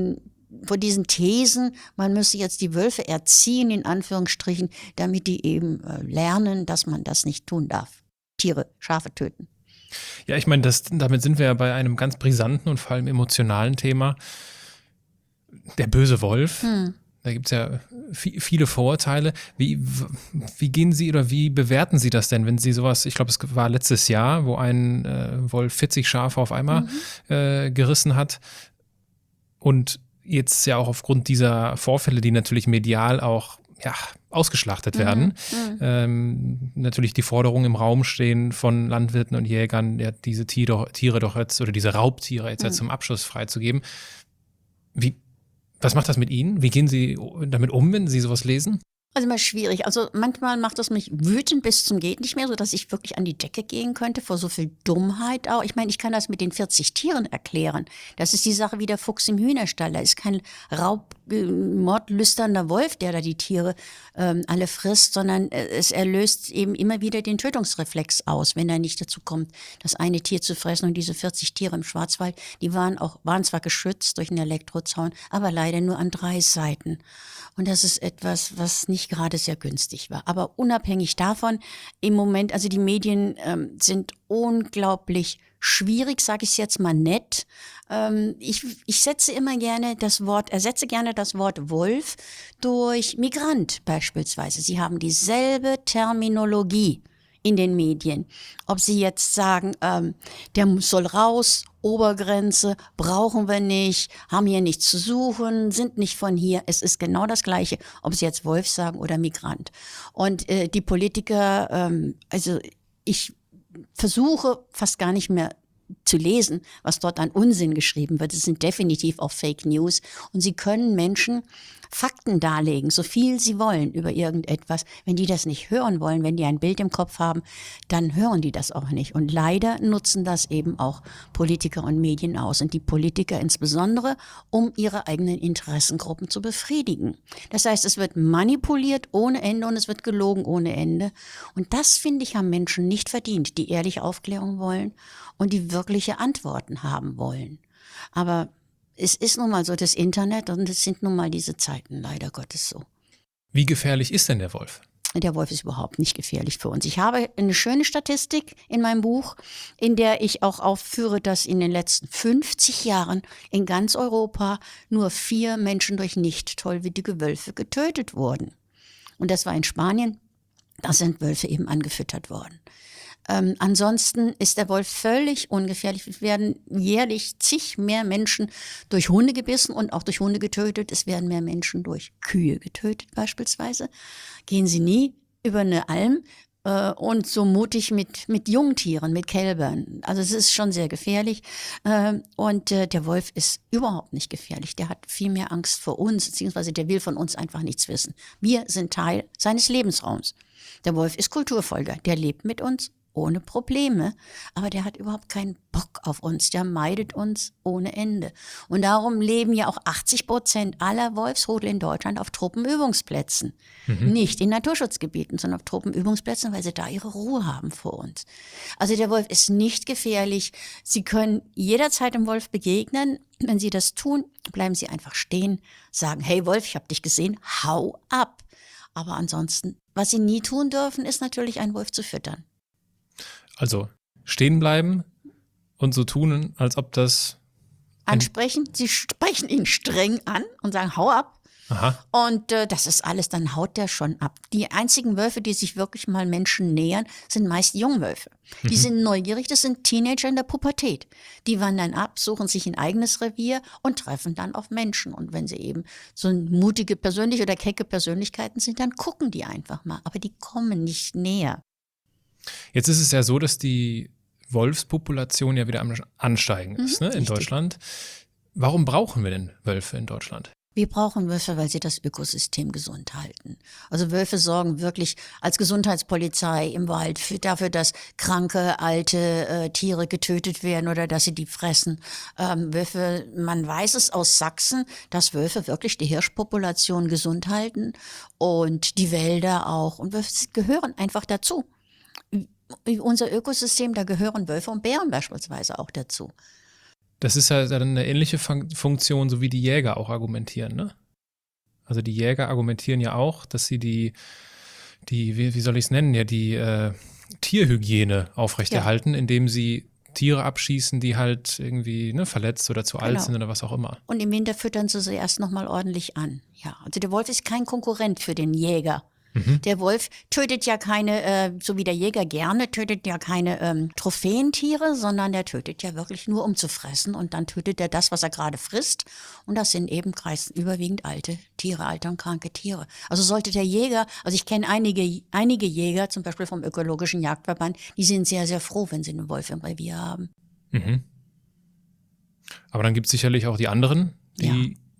vor diesen Thesen, man müsse jetzt die Wölfe erziehen, in Anführungsstrichen, damit die eben äh, lernen, dass man das nicht tun darf. Tiere, Schafe töten. Ja, ich meine, das, damit sind wir ja bei einem ganz brisanten und vor allem emotionalen Thema. Der böse Wolf. Hm. Da gibt es ja viele Vorurteile. Wie, wie gehen Sie oder wie bewerten Sie das denn, wenn Sie sowas, ich glaube, es war letztes Jahr, wo ein äh, Wolf vierzig Schafe auf einmal mhm. äh, gerissen hat, und jetzt ja auch aufgrund dieser Vorfälle, die natürlich medial auch ja, ausgeschlachtet werden, mhm. ähm, natürlich die Forderungen im Raum stehen von Landwirten und Jägern, ja, diese Tiere, Tiere doch jetzt oder diese Raubtiere jetzt, mhm. jetzt zum Abschuss freizugeben. Wie Was macht das mit Ihnen? Wie gehen Sie damit um, wenn Sie sowas lesen? Also immer schwierig. Also manchmal macht das mich wütend bis zum geht nicht mehr, sodass ich wirklich an die Decke gehen könnte vor so viel Dummheit auch. Ich meine, ich kann das mit den vierzig Tieren erklären. Das ist die Sache wie der Fuchs im Hühnerstall. Da ist kein Raub mordlüsterner Wolf, der da die Tiere ähm, alle frisst, sondern es, er löst eben immer wieder den Tötungsreflex aus, wenn er nicht dazu kommt, das eine Tier zu fressen. Und diese vierzig Tiere im Schwarzwald, die waren auch, waren zwar geschützt durch einen Elektrozaun, aber leider nur an drei Seiten. Und das ist etwas, was nicht gerade sehr günstig war. Aber unabhängig davon, im Moment, also die Medien ähm, sind unglaublich schwierig, sage ich es jetzt mal nett. Ähm, ich, ich setze immer gerne das Wort, ersetze gerne das Wort Wolf durch Migrant beispielsweise. Sie haben dieselbe Terminologie in den Medien. Ob Sie jetzt sagen, ähm, der soll raus, Obergrenze, brauchen wir nicht, haben hier nichts zu suchen, sind nicht von hier. Es ist genau das Gleiche, ob Sie jetzt Wolf sagen oder Migrant. Und äh, die Politiker, ähm, also ich versuche fast gar nicht mehr zu lesen, was dort an Unsinn geschrieben wird. Es sind definitiv auch Fake News. Und sie können Menschen Fakten darlegen, so viel sie wollen über irgendetwas. Wenn die das nicht hören wollen, wenn die ein Bild im Kopf haben, dann hören die das auch nicht. Und leider nutzen das eben auch Politiker und Medien aus. Und die Politiker insbesondere, um ihre eigenen Interessengruppen zu befriedigen. Das heißt, es wird manipuliert ohne Ende und es wird gelogen ohne Ende. Und das, finde ich, haben Menschen nicht verdient, die ehrliche Aufklärung wollen und die wirkliche Antworten haben wollen. Aber es ist nun mal so das Internet und es sind nun mal diese Zeiten, leider Gottes so. Wie gefährlich ist denn der Wolf? Der Wolf ist überhaupt nicht gefährlich für uns. Ich habe eine schöne Statistik in meinem Buch, in der ich auch aufführe, dass in den letzten fünfzig Jahren in ganz Europa nur vier Menschen durch nicht tollwütige Wölfe getötet wurden. Und das war in Spanien. Da sind Wölfe eben angefüttert worden. Ähm, ansonsten ist der Wolf völlig ungefährlich. Es werden jährlich zig mehr Menschen durch Hunde gebissen und auch durch Hunde getötet. Es werden mehr Menschen durch Kühe getötet beispielsweise. Gehen Sie nie über eine Alm äh, und so mutig mit, mit Jungtieren, mit Kälbern. Also es ist schon sehr gefährlich. Äh, und äh, der Wolf ist überhaupt nicht gefährlich. Der hat viel mehr Angst vor uns, beziehungsweise der will von uns einfach nichts wissen. Wir sind Teil seines Lebensraums. Der Wolf ist Kulturfolger. Der lebt mit uns ohne Probleme, aber der hat überhaupt keinen Bock auf uns, der meidet uns ohne Ende. Und darum leben ja auch achtzig Prozent aller Wolfsrudel in Deutschland auf Truppenübungsplätzen. Mhm. Nicht in Naturschutzgebieten, sondern auf Truppenübungsplätzen, weil sie da ihre Ruhe haben vor uns. Also der Wolf ist nicht gefährlich. Sie können jederzeit dem Wolf begegnen. Wenn Sie das tun, bleiben Sie einfach stehen, sagen, hey Wolf, ich habe dich gesehen, hau ab. Aber ansonsten, was Sie nie tun dürfen, ist natürlich einen Wolf zu füttern. Also stehen bleiben und so tun, als ob das... Ansprechen, sie sprechen ihn streng an und sagen, hau ab. Aha. Und äh, das ist alles, dann haut der schon ab. Die einzigen Wölfe, die sich wirklich mal Menschen nähern, sind meist Jungwölfe. Die mhm. sind neugierig, das sind Teenager in der Pubertät. Die wandern ab, suchen sich ein eigenes Revier und treffen dann auf Menschen. Und wenn sie eben so mutige Persönliche oder kecke Persönlichkeiten sind, dann gucken die einfach mal. Aber die kommen nicht näher. Jetzt ist es ja so, dass die Wolfspopulation ja wieder am Ansteigen ist, mhm, ne, in richtig. Deutschland. Warum brauchen wir denn Wölfe in Deutschland? Wir brauchen Wölfe, weil sie das Ökosystem gesund halten. Also Wölfe sorgen wirklich als Gesundheitspolizei im Wald für, dafür, dass kranke, alte äh, Tiere getötet werden oder dass sie die fressen. Ähm, Wölfe, man weiß es aus Sachsen, dass Wölfe wirklich die Hirschpopulation gesund halten und die Wälder auch. Und Wölfe gehören einfach dazu. Unser Ökosystem, da gehören Wölfe und Bären beispielsweise auch dazu. Das ist ja dann eine ähnliche Funktion, so wie die Jäger auch argumentieren, ne? Also die Jäger argumentieren ja auch, dass sie die, die wie, wie soll ich es nennen, ja die äh, Tierhygiene aufrechterhalten, ja. indem sie Tiere abschießen, die halt irgendwie ne, verletzt oder zu genau. alt sind oder was auch immer. Und im Winter füttern sie sie erst nochmal ordentlich an. Ja, also der Wolf ist kein Konkurrent für den Jäger. Mhm. Der Wolf tötet ja keine, äh, so wie der Jäger gerne, tötet ja keine ähm, Trophäentiere, sondern der tötet ja wirklich nur, um zu fressen. Und dann tötet er das, was er gerade frisst. Und das sind eben überwiegend alte Tiere, alte und kranke Tiere. Also sollte der Jäger, also ich kenne einige, einige Jäger, zum Beispiel vom Ökologischen Jagdverband, die sind sehr, sehr froh, wenn sie einen Wolf im Revier haben. Mhm. Aber dann gibt es sicherlich auch die anderen, die... Ja.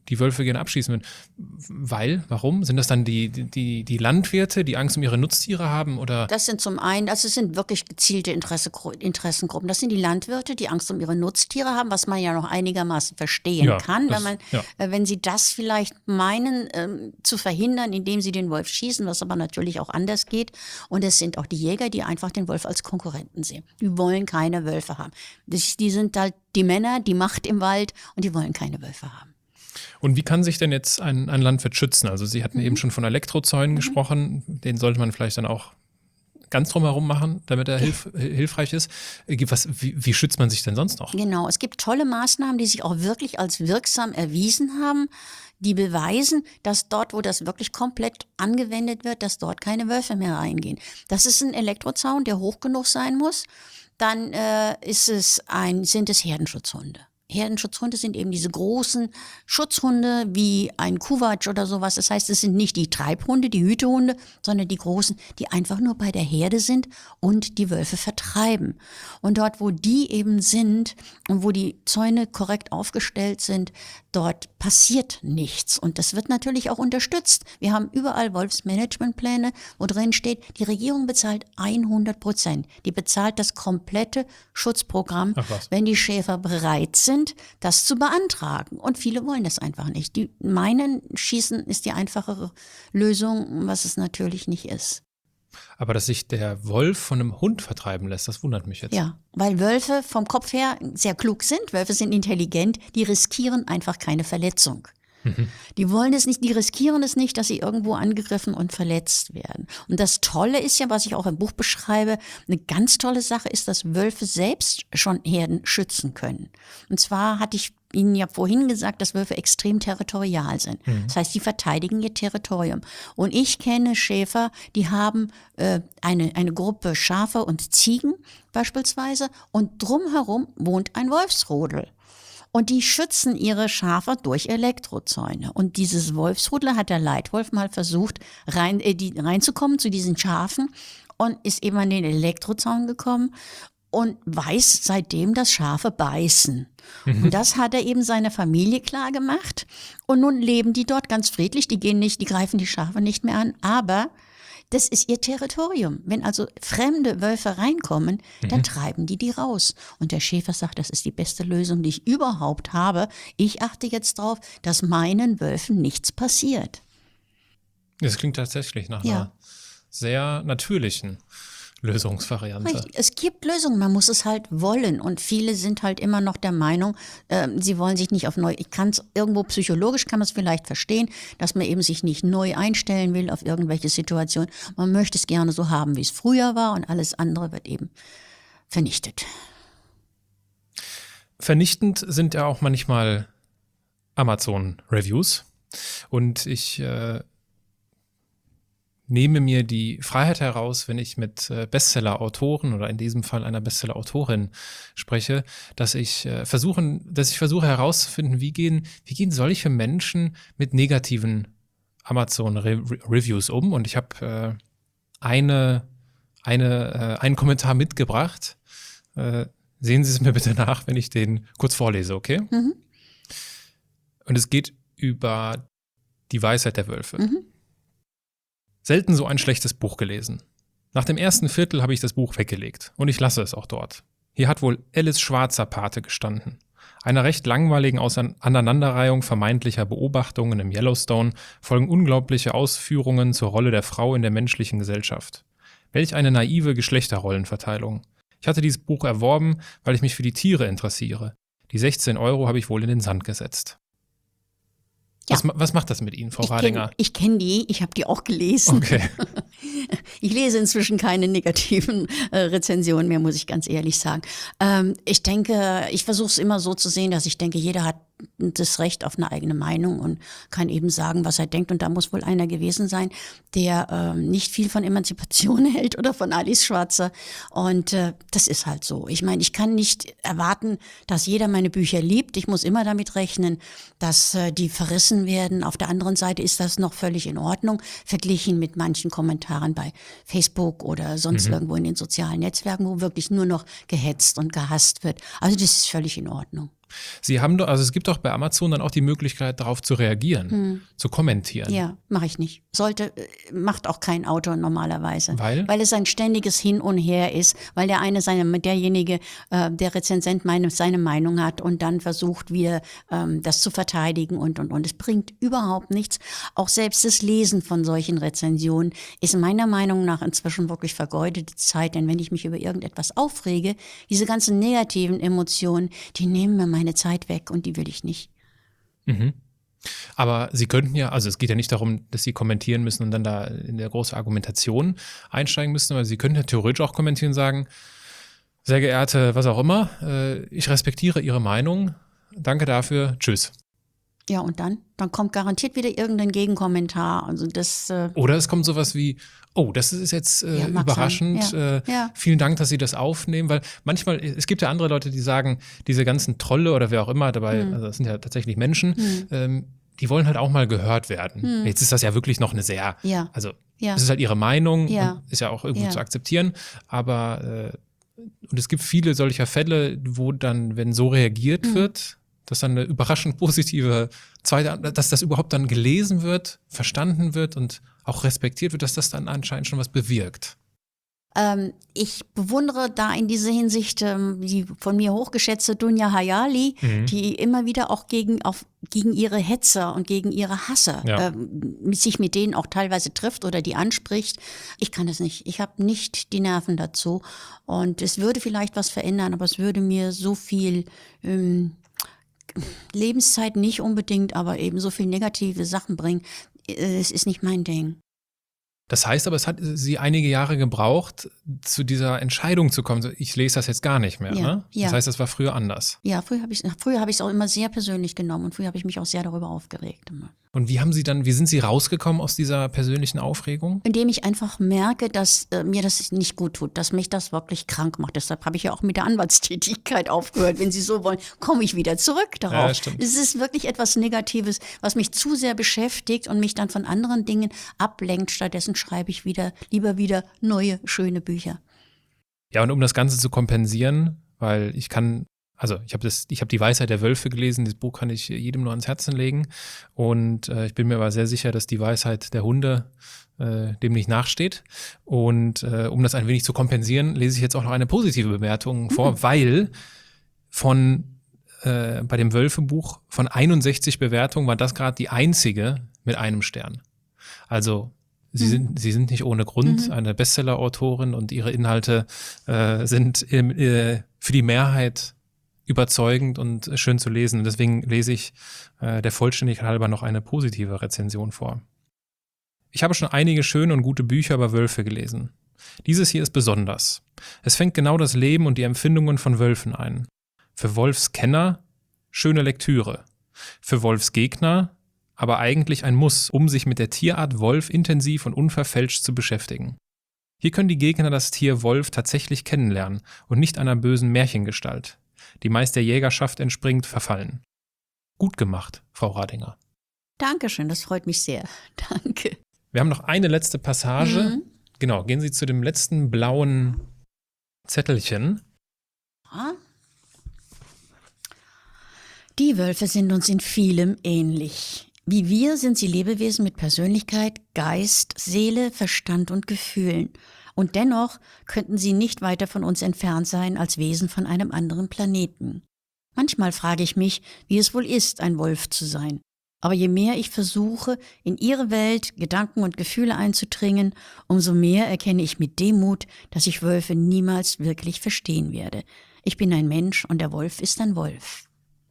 die Wölfe gerne abschießen würden. Weil, warum? Sind das dann die, die, die Landwirte, die Angst um ihre Nutztiere haben? Oder? Das sind zum einen, das sind wirklich gezielte Interesse, Interessengruppen. Das sind die Landwirte, die Angst um ihre Nutztiere haben, was man ja noch einigermaßen verstehen ja, kann, das, wenn man, ja. äh, wenn sie das vielleicht meinen ähm, zu verhindern, indem sie den Wolf schießen, was aber natürlich auch anders geht. Und es sind auch die Jäger, die einfach den Wolf als Konkurrenten sehen. Die wollen keine Wölfe haben. Das, die sind halt die Männer, die Macht im Wald und die wollen keine Wölfe haben. Und wie kann sich denn jetzt ein, ein Landwirt schützen? Also Sie hatten mhm. eben schon von Elektrozäunen mhm. gesprochen. Den sollte man vielleicht dann auch ganz drumherum machen, damit er hilf, hilfreich ist. Was, wie, wie schützt man sich denn sonst noch? Genau, es gibt tolle Maßnahmen, die sich auch wirklich als wirksam erwiesen haben, die beweisen, dass dort, wo das wirklich komplett angewendet wird, dass dort keine Wölfe mehr reingehen. Das ist ein Elektrozaun, der hoch genug sein muss. Dann äh, ist es ein, sind es Herdenschutzhunde. Herdenschutzhunde sind eben diese großen Schutzhunde wie ein Kuwatsch oder sowas. Das heißt, es sind nicht die Treibhunde, die Hütehunde, sondern die großen, die einfach nur bei der Herde sind und die Wölfe vertreiben. Und dort, wo die eben sind und wo die Zäune korrekt aufgestellt sind, dort passiert nichts. Und das wird natürlich auch unterstützt. Wir haben überall Wolfsmanagementpläne, wo drin steht, die Regierung bezahlt hundert Prozent. Die bezahlt das komplette Schutzprogramm, wenn die Schäfer bereit sind, das zu beantragen. Und viele wollen das einfach nicht. Die meinen, Schießen ist die einfachere Lösung, was es natürlich nicht ist. Aber dass sich der Wolf von einem Hund vertreiben lässt, das wundert mich jetzt. Ja, weil Wölfe vom Kopf her sehr klug sind. Wölfe sind intelligent, die riskieren einfach keine Verletzung. Mhm. Die wollen es nicht, die riskieren es nicht, dass sie irgendwo angegriffen und verletzt werden. Und das Tolle ist ja, was ich auch im Buch beschreibe, eine ganz tolle Sache ist, dass Wölfe selbst schon Herden schützen können. Und zwar hatte ich Ihnen ja vorhin gesagt, dass Wölfe extrem territorial sind. Mhm. Das heißt, die verteidigen ihr Territorium. Und ich kenne Schäfer, die haben äh, eine, eine Gruppe Schafe und Ziegen beispielsweise und drumherum wohnt ein Wolfsrudel. Und die schützen ihre Schafe durch Elektrozäune. Und dieses Wolfsrudel hat der Leitwolf mal versucht, rein, äh, die, reinzukommen zu diesen Schafen und ist eben an den Elektrozaun gekommen und weiß seitdem, dass Schafe beißen. Mhm. Und das hat er eben seiner Familie klar gemacht. Und nun leben die dort ganz friedlich. Die gehen nicht, die greifen die Schafe nicht mehr an. Aber das ist ihr Territorium. Wenn also fremde Wölfe reinkommen, dann mhm. treiben die die raus. Und der Schäfer sagt, das ist die beste Lösung, die ich überhaupt habe. Ich achte jetzt darauf, dass meinen Wölfen nichts passiert. Das klingt tatsächlich nach ja. einer sehr natürlichen Lösungsvariante. Richtig. Es gibt Lösungen, man muss es halt wollen. Und viele sind halt immer noch der Meinung, äh, sie wollen sich nicht auf neu, ich kann es irgendwo psychologisch, kann man es vielleicht verstehen, dass man eben sich nicht neu einstellen will auf irgendwelche Situationen. Man möchte es gerne so haben, wie es früher war und alles andere wird eben vernichtet. Vernichtend sind ja auch manchmal Amazon-Reviews. Und ich äh, nehme mir die Freiheit heraus, wenn ich mit Bestseller-Autoren oder in diesem Fall einer Bestseller-Autorin spreche, dass ich äh, versuchen, dass ich versuche herauszufinden, wie gehen, wie gehen solche Menschen mit negativen Amazon-Reviews um. Und ich habe äh, eine, eine, äh, einen Kommentar mitgebracht. Äh, sehen Sie es mir bitte nach, wenn ich den kurz vorlese, okay? Mhm. Und es geht über die Weisheit der Wölfe. Mhm. Selten so ein schlechtes Buch gelesen. Nach dem ersten Viertel habe ich das Buch weggelegt und ich lasse es auch dort. Hier hat wohl Alice Schwarzer Pate gestanden. Einer recht langweiligen Aneinanderreihung vermeintlicher Beobachtungen im Yellowstone folgen unglaubliche Ausführungen zur Rolle der Frau in der menschlichen Gesellschaft. Welch eine naive Geschlechterrollenverteilung. Ich hatte dieses Buch erworben, weil ich mich für die Tiere interessiere. Die sechzehn Euro habe ich wohl in den Sand gesetzt. Ja. Was, was macht das mit Ihnen, Frau ich Radinger? Kenn, ich kenne die, ich habe die auch gelesen. Okay. Ich lese inzwischen keine negativen äh, Rezensionen mehr, muss ich ganz ehrlich sagen. Ähm, ich denke, ich versuche es immer so zu sehen, dass ich denke, jeder hat das Recht auf eine eigene Meinung und kann eben sagen, was er denkt. Und da muss wohl einer gewesen sein, der ähm, nicht viel von Emanzipation hält oder von Alice Schwarzer. Und äh, das ist halt so. Ich meine, ich kann nicht erwarten, dass jeder meine Bücher liebt. Ich muss immer damit rechnen, dass äh, die verrissen werden. Auf der anderen Seite ist das noch völlig in Ordnung, verglichen mit manchen Kommentaren bei Facebook oder sonst mhm. irgendwo in den sozialen Netzwerken, wo wirklich nur noch gehetzt und gehasst wird. Also das ist völlig in Ordnung. Sie haben doch, also es gibt doch bei Amazon dann auch die Möglichkeit, darauf zu reagieren, hm. zu kommentieren. Ja, mache ich nicht. Sollte, macht auch kein Autor normalerweise. Weil? Weil es ein ständiges Hin und Her ist, weil der eine seine, derjenige, äh, der Rezensent meine, seine Meinung hat und dann versucht wieder ähm, das zu verteidigen und, und, und. Es bringt überhaupt nichts. Auch selbst das Lesen von solchen Rezensionen ist meiner Meinung nach inzwischen wirklich vergeudete Zeit, denn wenn ich mich über irgendetwas aufrege, diese ganzen negativen Emotionen, die nehmen mir meine Zeit weg und die will ich nicht. Mhm. Aber Sie könnten ja, also es geht ja nicht darum, dass Sie kommentieren müssen und dann da in der große Argumentation einsteigen müssen, aber Sie können ja theoretisch auch kommentieren und sagen, sehr geehrte, was auch immer, äh, ich respektiere Ihre Meinung, danke dafür, tschüss. Ja, und dann? Dann kommt garantiert wieder irgendein Gegenkommentar. Also das, äh Oder es kommt sowas wie, oh, das ist jetzt äh, ja, überraschend, ja. Äh, Ja. vielen Dank, dass Sie das aufnehmen, weil manchmal, es gibt ja andere Leute, die sagen, diese ganzen Trolle oder wer auch immer dabei, hm. also das sind ja tatsächlich Menschen, hm. ähm, die wollen halt auch mal gehört werden. Hm. Jetzt ist das ja wirklich noch eine sehr, ja. also ja. es ist halt ihre Meinung, ja. und ist ja auch irgendwo ja. zu akzeptieren, aber äh, und es gibt viele solcher Fälle, wo dann, wenn so reagiert hm. wird, dass dann eine überraschend positive zweite, dass das überhaupt dann gelesen wird, verstanden wird und auch respektiert wird, dass das dann anscheinend schon was bewirkt. Ähm, ich bewundere da in dieser Hinsicht ähm, die von mir hochgeschätzte Dunja Hayali, mhm. die immer wieder auch gegen, auf, gegen ihre Hetzer und gegen ihre Hasser ja. ähm, sich mit denen auch teilweise trifft oder die anspricht. Ich kann das nicht. Ich habe nicht die Nerven dazu. Und es würde vielleicht was verändern, aber es würde mir so viel ähm, Lebenszeit nicht unbedingt, aber eben so viel negative Sachen bringen. Es ist nicht mein Ding. Das heißt aber, es hat Sie einige Jahre gebraucht, zu dieser Entscheidung zu kommen. Ich lese das jetzt gar nicht mehr. Ja, ne? ja. Das heißt, das war früher anders. Ja, früher habe ich es früher habe ich es auch immer sehr persönlich genommen und früher habe ich mich auch sehr darüber aufgeregt. Und wie haben Sie dann, wie sind Sie rausgekommen aus dieser persönlichen Aufregung? Indem ich einfach merke, dass äh, mir das nicht gut tut, dass mich das wirklich krank macht. Deshalb habe ich ja auch mit der Anwaltstätigkeit aufgehört. Wenn Sie so wollen, komme ich wieder zurück darauf. Ja, stimmt. Es ist wirklich etwas Negatives, was mich zu sehr beschäftigt und mich dann von anderen Dingen ablenkt. Stattdessen schreibe ich wieder, lieber wieder neue, schöne Bücher. Ja, und um das Ganze zu kompensieren, weil ich kann, also ich habe das, ich habe die Weisheit der Wölfe gelesen, das Buch kann ich jedem nur ans Herzen legen und äh, ich bin mir aber sehr sicher, dass die Weisheit der Hunde äh, dem nicht nachsteht und äh, um das ein wenig zu kompensieren, lese ich jetzt auch noch eine positive Bewertung vor, mhm. weil von äh, bei dem Wölfe-Buch von einundsechzig Bewertungen war das gerade die einzige mit einem Stern. Also Sie sind, Sie sind nicht ohne Grund mhm. eine Bestseller-Autorin und Ihre Inhalte äh, sind im, äh, für die Mehrheit überzeugend und schön zu lesen. Und deswegen lese ich äh, der Vollständigkeit halber noch eine positive Rezension vor. Ich habe schon einige schöne und gute Bücher über Wölfe gelesen. Dieses hier ist besonders. Es fängt genau das Leben und die Empfindungen von Wölfen ein. Für Wolfskenner schöne Lektüre. Für Wolfsgegner aber eigentlich ein Muss, um sich mit der Tierart Wolf intensiv und unverfälscht zu beschäftigen. Hier können die Gegner das Tier Wolf tatsächlich kennenlernen und nicht einer bösen Märchengestalt, die meist der Jägerschaft entspringt, verfallen. Gut gemacht, Frau Radinger. Dankeschön, das freut mich sehr. Danke. Wir haben noch eine letzte Passage. Mhm. Genau, gehen Sie zu dem letzten blauen Zettelchen. Ah. Die Wölfe sind uns in vielem ähnlich. Wie wir sind sie Lebewesen mit Persönlichkeit, Geist, Seele, Verstand und Gefühlen. Und dennoch könnten sie nicht weiter von uns entfernt sein als Wesen von einem anderen Planeten. Manchmal frage ich mich, wie es wohl ist, ein Wolf zu sein. Aber je mehr ich versuche, in ihre Welt, Gedanken und Gefühle einzudringen, umso mehr erkenne ich mit Demut, dass ich Wölfe niemals wirklich verstehen werde. Ich bin ein Mensch und der Wolf ist ein Wolf.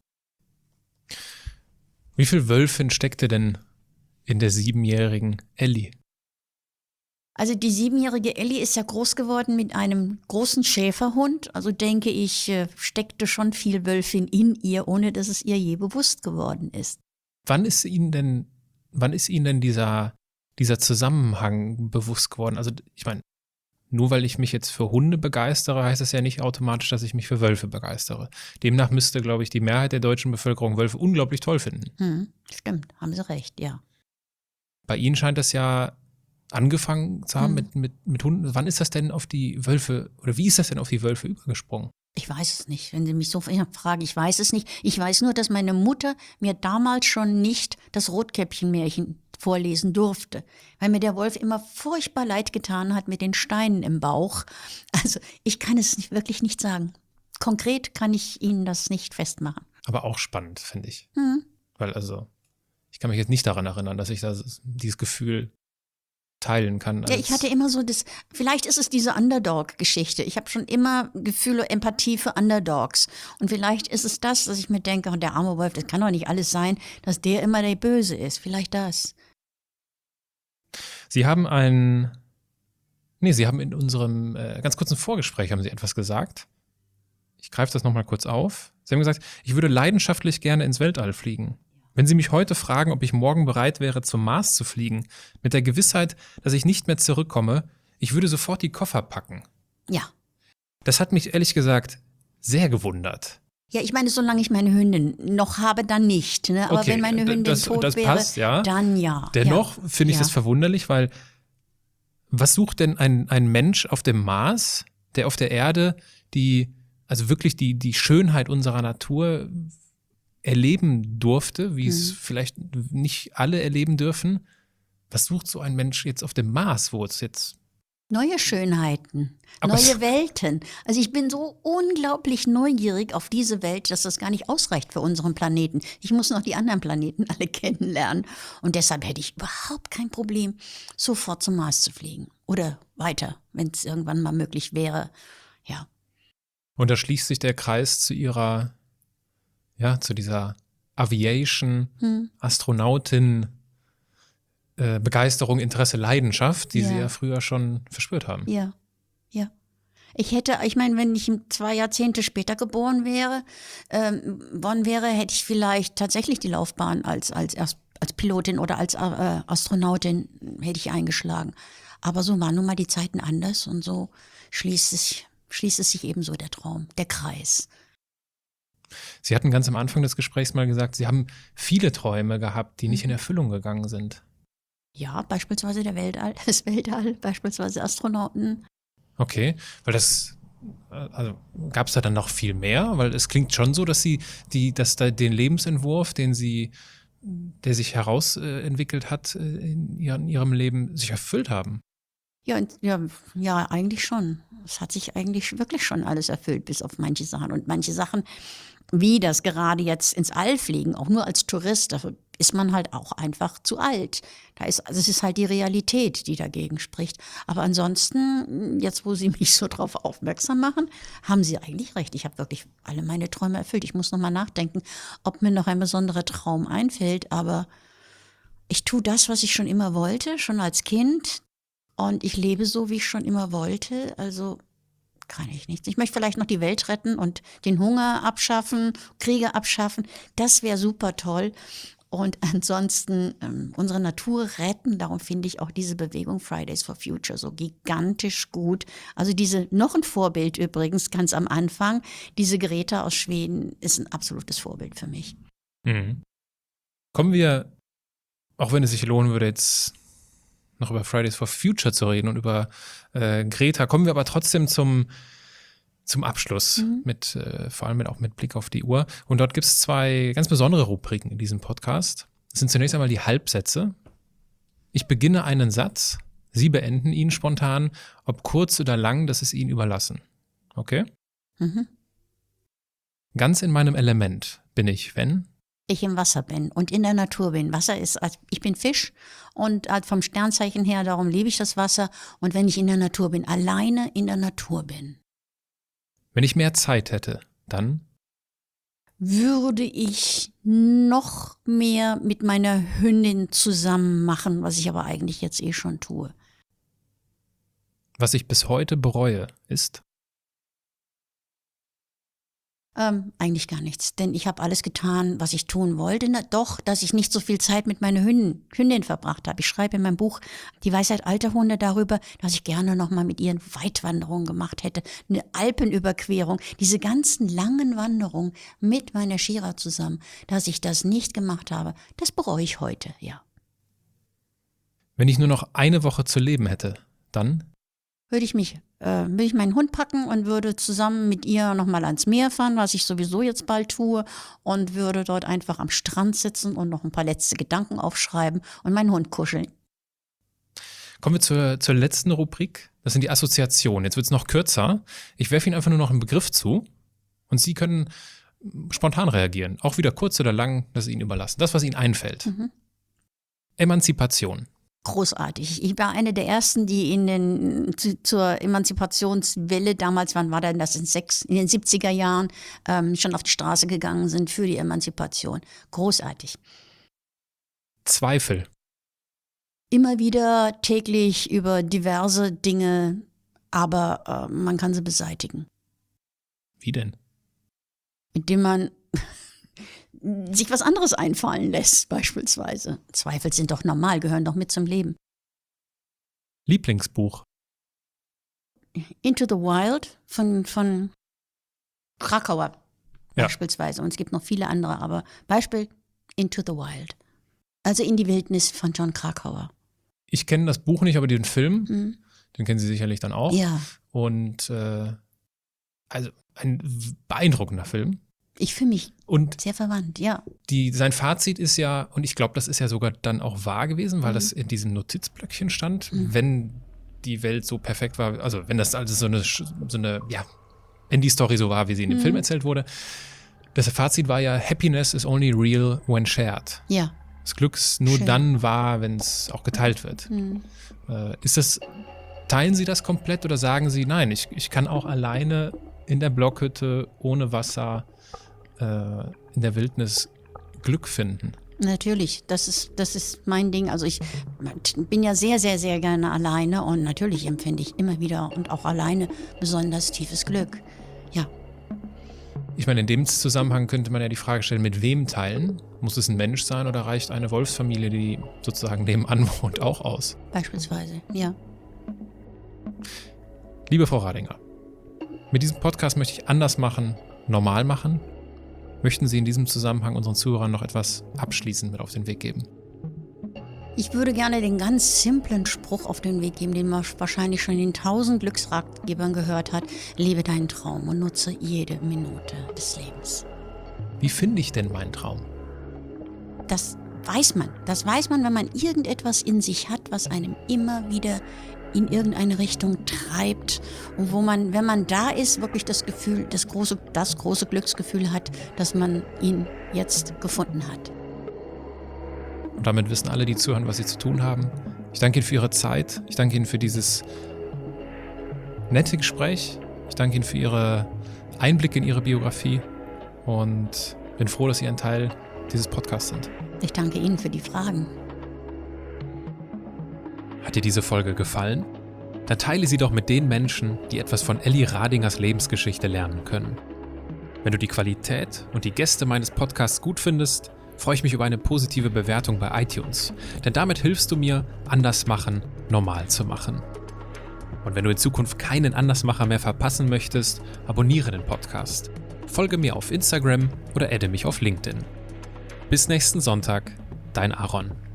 Wie viel Wölfin steckte denn in der siebenjährigen Elli? Also die siebenjährige Elli ist ja groß geworden mit einem großen Schäferhund. Also denke ich, steckte schon viel Wölfin in ihr, ohne dass es ihr je bewusst geworden ist. Wann ist Ihnen denn, wann ist Ihnen denn dieser, dieser Zusammenhang bewusst geworden? Also ich meine, nur weil ich mich jetzt für Hunde begeistere, heißt es ja nicht automatisch, dass ich mich für Wölfe begeistere. Demnach müsste, glaube ich, die Mehrheit der deutschen Bevölkerung Wölfe unglaublich toll finden. Hm, stimmt, haben Sie recht, ja. Bei Ihnen scheint das ja angefangen zu haben hm. mit, mit, mit Hunden. Wann ist das denn auf die Wölfe, oder wie ist das denn auf die Wölfe übergesprungen? Ich weiß es nicht, wenn Sie mich so fragen, ich weiß es nicht. Ich weiß nur, dass meine Mutter mir damals schon nicht das Rotkäppchen-Märchen vorlesen durfte, weil mir der Wolf immer furchtbar leid getan hat mit den Steinen im Bauch. Also ich kann es nicht, wirklich nicht sagen. Konkret kann ich Ihnen das nicht festmachen. Aber auch spannend, finde ich. Mhm. Weil also, ich kann mich jetzt nicht daran erinnern, dass ich das, dieses Gefühl teilen kann. Ja, ich hatte immer so das, vielleicht ist es diese Underdog-Geschichte. Ich habe schon immer Gefühle, Empathie für Underdogs. Und vielleicht ist es das, dass ich mir denke, oh, der arme Wolf, das kann doch nicht alles sein, dass der immer der Böse ist. Vielleicht das. Sie haben ein, nee, Sie haben in unserem äh, ganz kurzen Vorgespräch haben Sie etwas gesagt. Ich greife das nochmal kurz auf. Sie haben gesagt, ich würde leidenschaftlich gerne ins Weltall fliegen. Wenn Sie mich heute fragen, ob ich morgen bereit wäre, zum Mars zu fliegen, mit der Gewissheit, dass ich nicht mehr zurückkomme, ich würde sofort die Koffer packen. Ja. Das hat mich ehrlich gesagt sehr gewundert. Ja, ich meine, solange ich meine Hündin noch habe, dann nicht. Ne? Aber Okay, wenn meine Hündin das, tot das wäre, passt, ja. dann ja. Dennoch ja. finde ich ja. das verwunderlich, weil was sucht denn ein, ein Mensch auf dem Mars, der auf der Erde die, also wirklich die, die Schönheit unserer Natur erleben durfte, wie es Mhm. vielleicht nicht alle erleben dürfen? Was sucht so ein Mensch jetzt auf dem Mars, wo es jetzt Neue Schönheiten, Aber neue es- Welten. Also ich bin so unglaublich neugierig auf diese Welt, dass das gar nicht ausreicht für unseren Planeten. Ich muss noch die anderen Planeten alle kennenlernen. Und deshalb hätte ich überhaupt kein Problem, sofort zum Mars zu fliegen. Oder weiter, wenn es irgendwann mal möglich wäre. Ja. Und da schließt sich der Kreis zu ihrer, ja, zu dieser Aviation, Hm. Astronautin, äh, Begeisterung, Interesse, Leidenschaft, die Ja. sie ja früher schon verspürt haben. Ja, ja. Ich hätte, ich meine, wenn ich zwei Jahrzehnte später geboren wäre, ähm, worden wäre, hätte ich vielleicht tatsächlich die Laufbahn als, als, als Pilotin oder als äh, Astronautin hätte ich eingeschlagen. Aber so waren nun mal die Zeiten anders und so schließt es, schließt es sich eben so der Traum, der Kreis. Sie hatten ganz am Anfang des Gesprächs mal gesagt, Sie haben viele Träume gehabt, die nicht in Mhm. Erfüllung gegangen sind. Ja, beispielsweise der Weltall, das Weltall, beispielsweise Astronauten. Okay, weil das, äh, also gab es da dann noch viel mehr? Weil es klingt schon so, dass Sie die, dass da den Lebensentwurf, den Sie, der sich herausentwickelt hat äh, in, ihrem, in Ihrem Leben, sich erfüllt haben. Ja, und- ja, ja, eigentlich schon. Es hat sich eigentlich wirklich schon alles erfüllt, bis auf manche Sachen. Und manche Sachen, wie das gerade jetzt ins All fliegen, auch nur als Tourist, dafür ist man halt auch einfach zu alt. Da ist, also es ist halt die Realität, die dagegen spricht. Aber ansonsten, jetzt wo Sie mich so drauf aufmerksam machen, haben Sie eigentlich recht. Ich habe wirklich alle meine Träume erfüllt. Ich muss noch mal nachdenken, ob mir noch ein besonderer Traum einfällt. Aber ich tue das, was ich schon immer wollte, schon als Kind. Und ich lebe so, wie ich schon immer wollte. Also kann ich nichts. Ich möchte vielleicht noch die Welt retten und den Hunger abschaffen, Kriege abschaffen. Das wäre super toll. Und ansonsten ähm, unsere Natur retten. Darum finde ich auch diese Bewegung Fridays for Future so gigantisch gut. Also diese, noch ein Vorbild übrigens, ganz am Anfang, diese Greta aus Schweden ist ein absolutes Vorbild für mich. Mhm. Kommen wir, auch wenn es sich lohnen würde, jetzt noch über Fridays for Future zu reden und über äh, Greta, kommen wir aber trotzdem zum, zum Abschluss, Mhm. mit, äh, vor allem mit, auch mit Blick auf die Uhr. Und dort gibt es zwei ganz besondere Rubriken in diesem Podcast. Das sind zunächst einmal die Halbsätze. Ich beginne einen Satz, Sie beenden ihn spontan, ob kurz oder lang, das ist Ihnen überlassen. Okay? Mhm. Ganz in meinem Element bin ich, wenn? Ich im Wasser bin und in der Natur bin. Wasser ist, also ich bin Fisch und halt vom Sternzeichen her, darum liebe ich das Wasser. Und wenn ich in der Natur bin, alleine in der Natur bin, Wenn ich mehr Zeit hätte, dann? würde ich noch mehr mit meiner Hündin zusammen machen, was ich aber eigentlich jetzt eh schon tue. Was ich bis heute bereue, ist? Ähm, eigentlich gar nichts, denn ich habe alles getan, was ich tun wollte. Na, doch, dass ich nicht so viel Zeit mit meiner Hündin, Hündin verbracht habe. Ich schreibe in meinem Buch Die Weisheit alter Hunde darüber, dass ich gerne noch mal mit ihren Weitwanderungen gemacht hätte. Eine Alpenüberquerung, diese ganzen langen Wanderungen mit meiner Shira zusammen. Dass ich das nicht gemacht habe, das bereue ich heute, ja. Wenn ich nur noch eine Woche zu leben hätte, dann? würde ich mich, äh, würde ich meinen Hund packen und würde zusammen mit ihr nochmal ans Meer fahren, was ich sowieso jetzt bald tue, und würde dort einfach am Strand sitzen und noch ein paar letzte Gedanken aufschreiben und meinen Hund kuscheln. Kommen wir zur, zur letzten Rubrik. Das sind die Assoziationen. Jetzt wird es noch kürzer. Ich werfe Ihnen einfach nur noch einen Begriff zu und Sie können spontan reagieren. Auch wieder kurz oder lang, das ist Ihnen überlassen. Das, was Ihnen einfällt. Mhm. Emanzipation. Großartig. Ich war eine der ersten, die in den, zu, zur Emanzipationswelle damals, wann war denn das, in, sechs, in den siebziger Jahren, ähm, schon auf die Straße gegangen sind für die Emanzipation. Großartig. Zweifel. Immer wieder täglich über diverse Dinge, aber äh, man kann sie beseitigen. Wie denn? Indem man sich was anderes einfallen lässt, beispielsweise. Zweifel sind doch normal, gehören doch mit zum Leben. Lieblingsbuch. Into the Wild von, von Krakauer ja. beispielsweise. Und es gibt noch viele andere, aber Beispiel Into the Wild. Also In die Wildnis von Jon Krakauer. Ich kenne das Buch nicht, aber den Film, hm. den kennen Sie sicherlich dann auch. Ja. Und äh, also ein beeindruckender Film. Ich fühle mich und sehr verwandt, ja. Die, sein Fazit ist ja, und ich glaube, das ist ja sogar dann auch wahr gewesen, weil mhm. das in diesem Notizblöckchen stand, mhm. wenn die Welt so perfekt war, also wenn das also so eine, so eine ja, Indie-Story so war, wie sie in dem mhm. Film erzählt wurde. Das Fazit war ja, Happiness is only real when shared. Ja. Das Glück ist nur Schön. Dann wahr, wenn es auch geteilt wird. Mhm. Äh, ist das, teilen Sie das komplett oder sagen Sie, nein, ich, ich kann auch alleine in der Blockhütte ohne Wasser äh, in der Wildnis Glück finden? Natürlich, das ist, das ist mein Ding. Also ich bin ja sehr, sehr, sehr gerne alleine und natürlich empfinde ich immer wieder und auch alleine besonders tiefes Glück. Ja. Ich meine, in dem Zusammenhang könnte man ja die Frage stellen, mit wem teilen? Muss es ein Mensch sein oder reicht eine Wolfsfamilie, die sozusagen nebenan wohnt, auch aus? Beispielsweise, ja. Liebe Frau Radinger, mit diesem Podcast möchte ich anders machen, normal machen. Möchten Sie in diesem Zusammenhang unseren Zuhörern noch etwas abschließend mit auf den Weg geben? Ich würde gerne den ganz simplen Spruch auf den Weg geben, den man wahrscheinlich schon in tausend Glücksratgebern gehört hat. Lebe deinen Traum und nutze jede Minute des Lebens. Wie finde ich denn meinen Traum? Das weiß man. Das weiß man, wenn man irgendetwas in sich hat, was einem immer wieder in irgendeine Richtung treibt und wo man, wenn man da ist, wirklich das Gefühl, das große, das große Glücksgefühl hat, dass man ihn jetzt gefunden hat. Und damit wissen alle, die zuhören, was sie zu tun haben. Ich danke Ihnen für Ihre Zeit. Ich danke Ihnen für dieses nette Gespräch. Ich danke Ihnen für Ihre Einblicke in Ihre Biografie und bin froh, dass Sie ein Teil dieses Podcasts sind. Ich danke Ihnen für die Fragen. Hat dir diese Folge gefallen? Dann teile sie doch mit den Menschen, die etwas von Elli Radingers Lebensgeschichte lernen können. Wenn du die Qualität und die Gäste meines Podcasts gut findest, freue ich mich über eine positive Bewertung bei iTunes, denn damit hilfst du mir, Andersmachen normal zu machen. Und wenn du in Zukunft keinen Andersmacher mehr verpassen möchtest, abonniere den Podcast, folge mir auf Instagram oder adde mich auf LinkedIn. Bis nächsten Sonntag, dein Aaron.